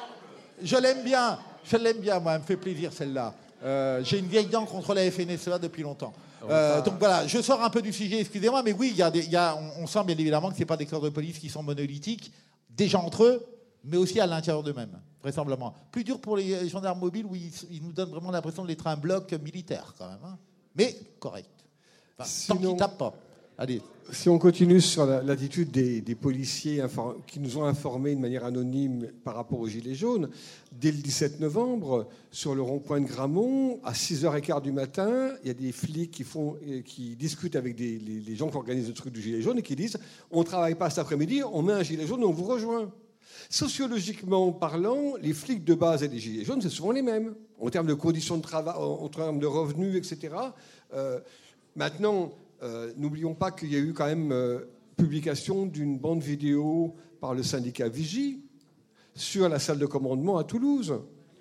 S1: je l'aime bien. Je l'aime bien, moi, elle me fait plaisir, celle-là. Euh, j'ai une vieille dent contre la F N S E A depuis longtemps. Euh, donc voilà, je sors un peu du sujet, excusez-moi, mais oui, y a des, y a, on, on sent bien évidemment que ce n'est pas des corps de police qui sont monolithiques, déjà entre eux, mais aussi à l'intérieur d'eux-mêmes, vraisemblablement. Plus dur pour les gendarmes mobiles, où ils, ils nous donnent vraiment l'impression d'être un bloc militaire, quand même. Hein. Mais correct. Enfin, Sinon, tant qu'ils tapent pas. Allez.
S6: Si on continue sur la, l'attitude des, des policiers qui nous ont informés de manière anonyme par rapport aux Gilets jaunes, dès le dix-sept novembre, sur le rond-point de Grammont, à six heures quinze du matin, il y a des flics qui, font, qui discutent avec des, les, les gens qui organisent le truc du Gilet jaune et qui disent « on ne travaille pas cet après-midi, on met un Gilet jaune et on vous rejoint ». Sociologiquement parlant, les flics de base et les Gilets jaunes, c'est souvent les mêmes, en termes de conditions de travail, en termes de revenus, et cetera. Euh, maintenant, euh, n'oublions pas qu'il y a eu quand même euh, publication d'une bande vidéo par le syndicat Vigie sur la salle de commandement à Toulouse.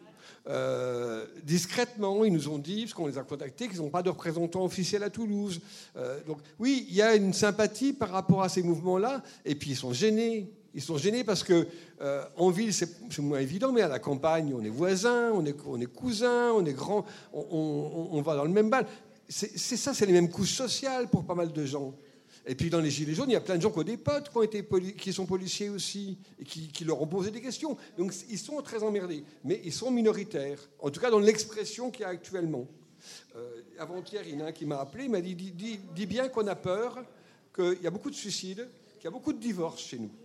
S6: Euh, discrètement, ils nous ont dit, parce qu'on les a contactés, qu'ils n'ont pas de représentants officiels à Toulouse. Euh, donc oui, il y a une sympathie par rapport à ces mouvements-là, et puis ils sont gênés. Ils sont gênés parce que euh, en ville, c'est, c'est moins évident, mais à la campagne, on est voisins, on est, on est cousins, on est grands, on, on, on va dans le même bal. C'est, c'est ça, c'est les mêmes couches sociales pour pas mal de gens. Et puis dans les Gilets jaunes, il y a plein de gens qui ont des potes qui, ont été poli- qui sont policiers aussi, et qui, qui leur ont posé des questions. Donc ils sont très emmerdés, mais ils sont minoritaires, en tout cas dans l'expression qu'il y a actuellement. Euh, avant-hier, il y en a un qui m'a appelé, il m'a dit, dis, dis, dis bien qu'on a peur, qu'il y a beaucoup de suicides, qu'il y a beaucoup de divorces chez nous.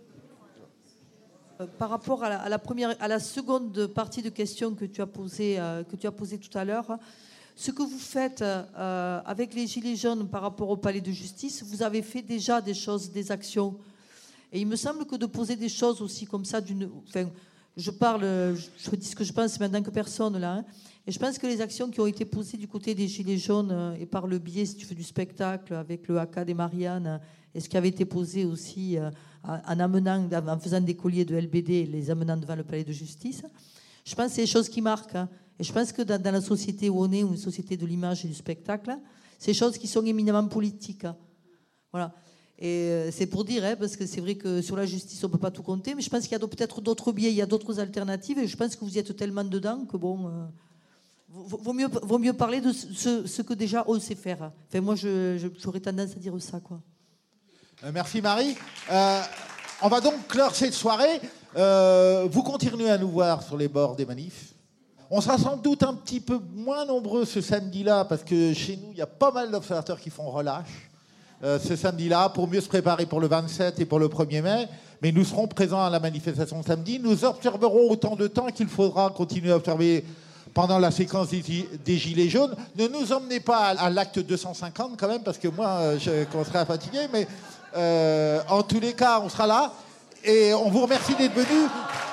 S18: Par rapport à la, à la première, à la seconde partie de question que tu as posée, euh, que tu as posée tout à l'heure, ce que vous faites euh, avec les Gilets jaunes par rapport au palais de justice, vous avez fait déjà des choses, des actions. Et il me semble que de poser des choses aussi comme ça, d'une, enfin, je parle, je dis ce que je pense maintenant que personne là. Hein, et je pense que les actions qui ont été posées du côté des Gilets jaunes euh, et par le biais, si tu fais du spectacle avec le Haka des Mariannes, et ce qui avait été posé aussi euh, en amenant, en faisant des colliers de L B D, les amenant devant le palais de justice, je pense que c'est des choses qui marquent. Hein. Et je pense que dans, dans la société où on est, ou une société de l'image et du spectacle, c'est des choses qui sont éminemment politiques. Hein. Voilà. Et euh, c'est pour dire, hein, parce que c'est vrai que sur la justice, on ne peut pas tout compter, mais je pense qu'il y a peut-être d'autres biais, il y a d'autres alternatives, et je pense que vous y êtes tellement dedans que bon... Euh, vaut mieux, vaut mieux parler de ce, ce que déjà on sait faire. Enfin, moi, je, je, j'aurais tendance à dire ça, quoi.
S1: Euh, merci Marie. Euh, on va donc clore cette soirée. Euh, vous continuez à nous voir sur les bords des manifs. On sera sans doute un petit peu moins nombreux ce samedi-là, parce que chez nous, il y a pas mal d'observateurs qui font relâche euh, ce samedi-là, pour mieux se préparer pour le vingt-sept et pour le premier mai. Mais nous serons présents à la manifestation samedi. Nous observerons autant de temps qu'il faudra continuer à observer pendant la séquence des, des Gilets jaunes. Ne nous emmenez pas à, à l'acte deux cent cinquante quand même, parce que moi, je commencerai à fatiguer. Mais euh, en tous les cas, on sera là. Et on vous remercie d'être venus.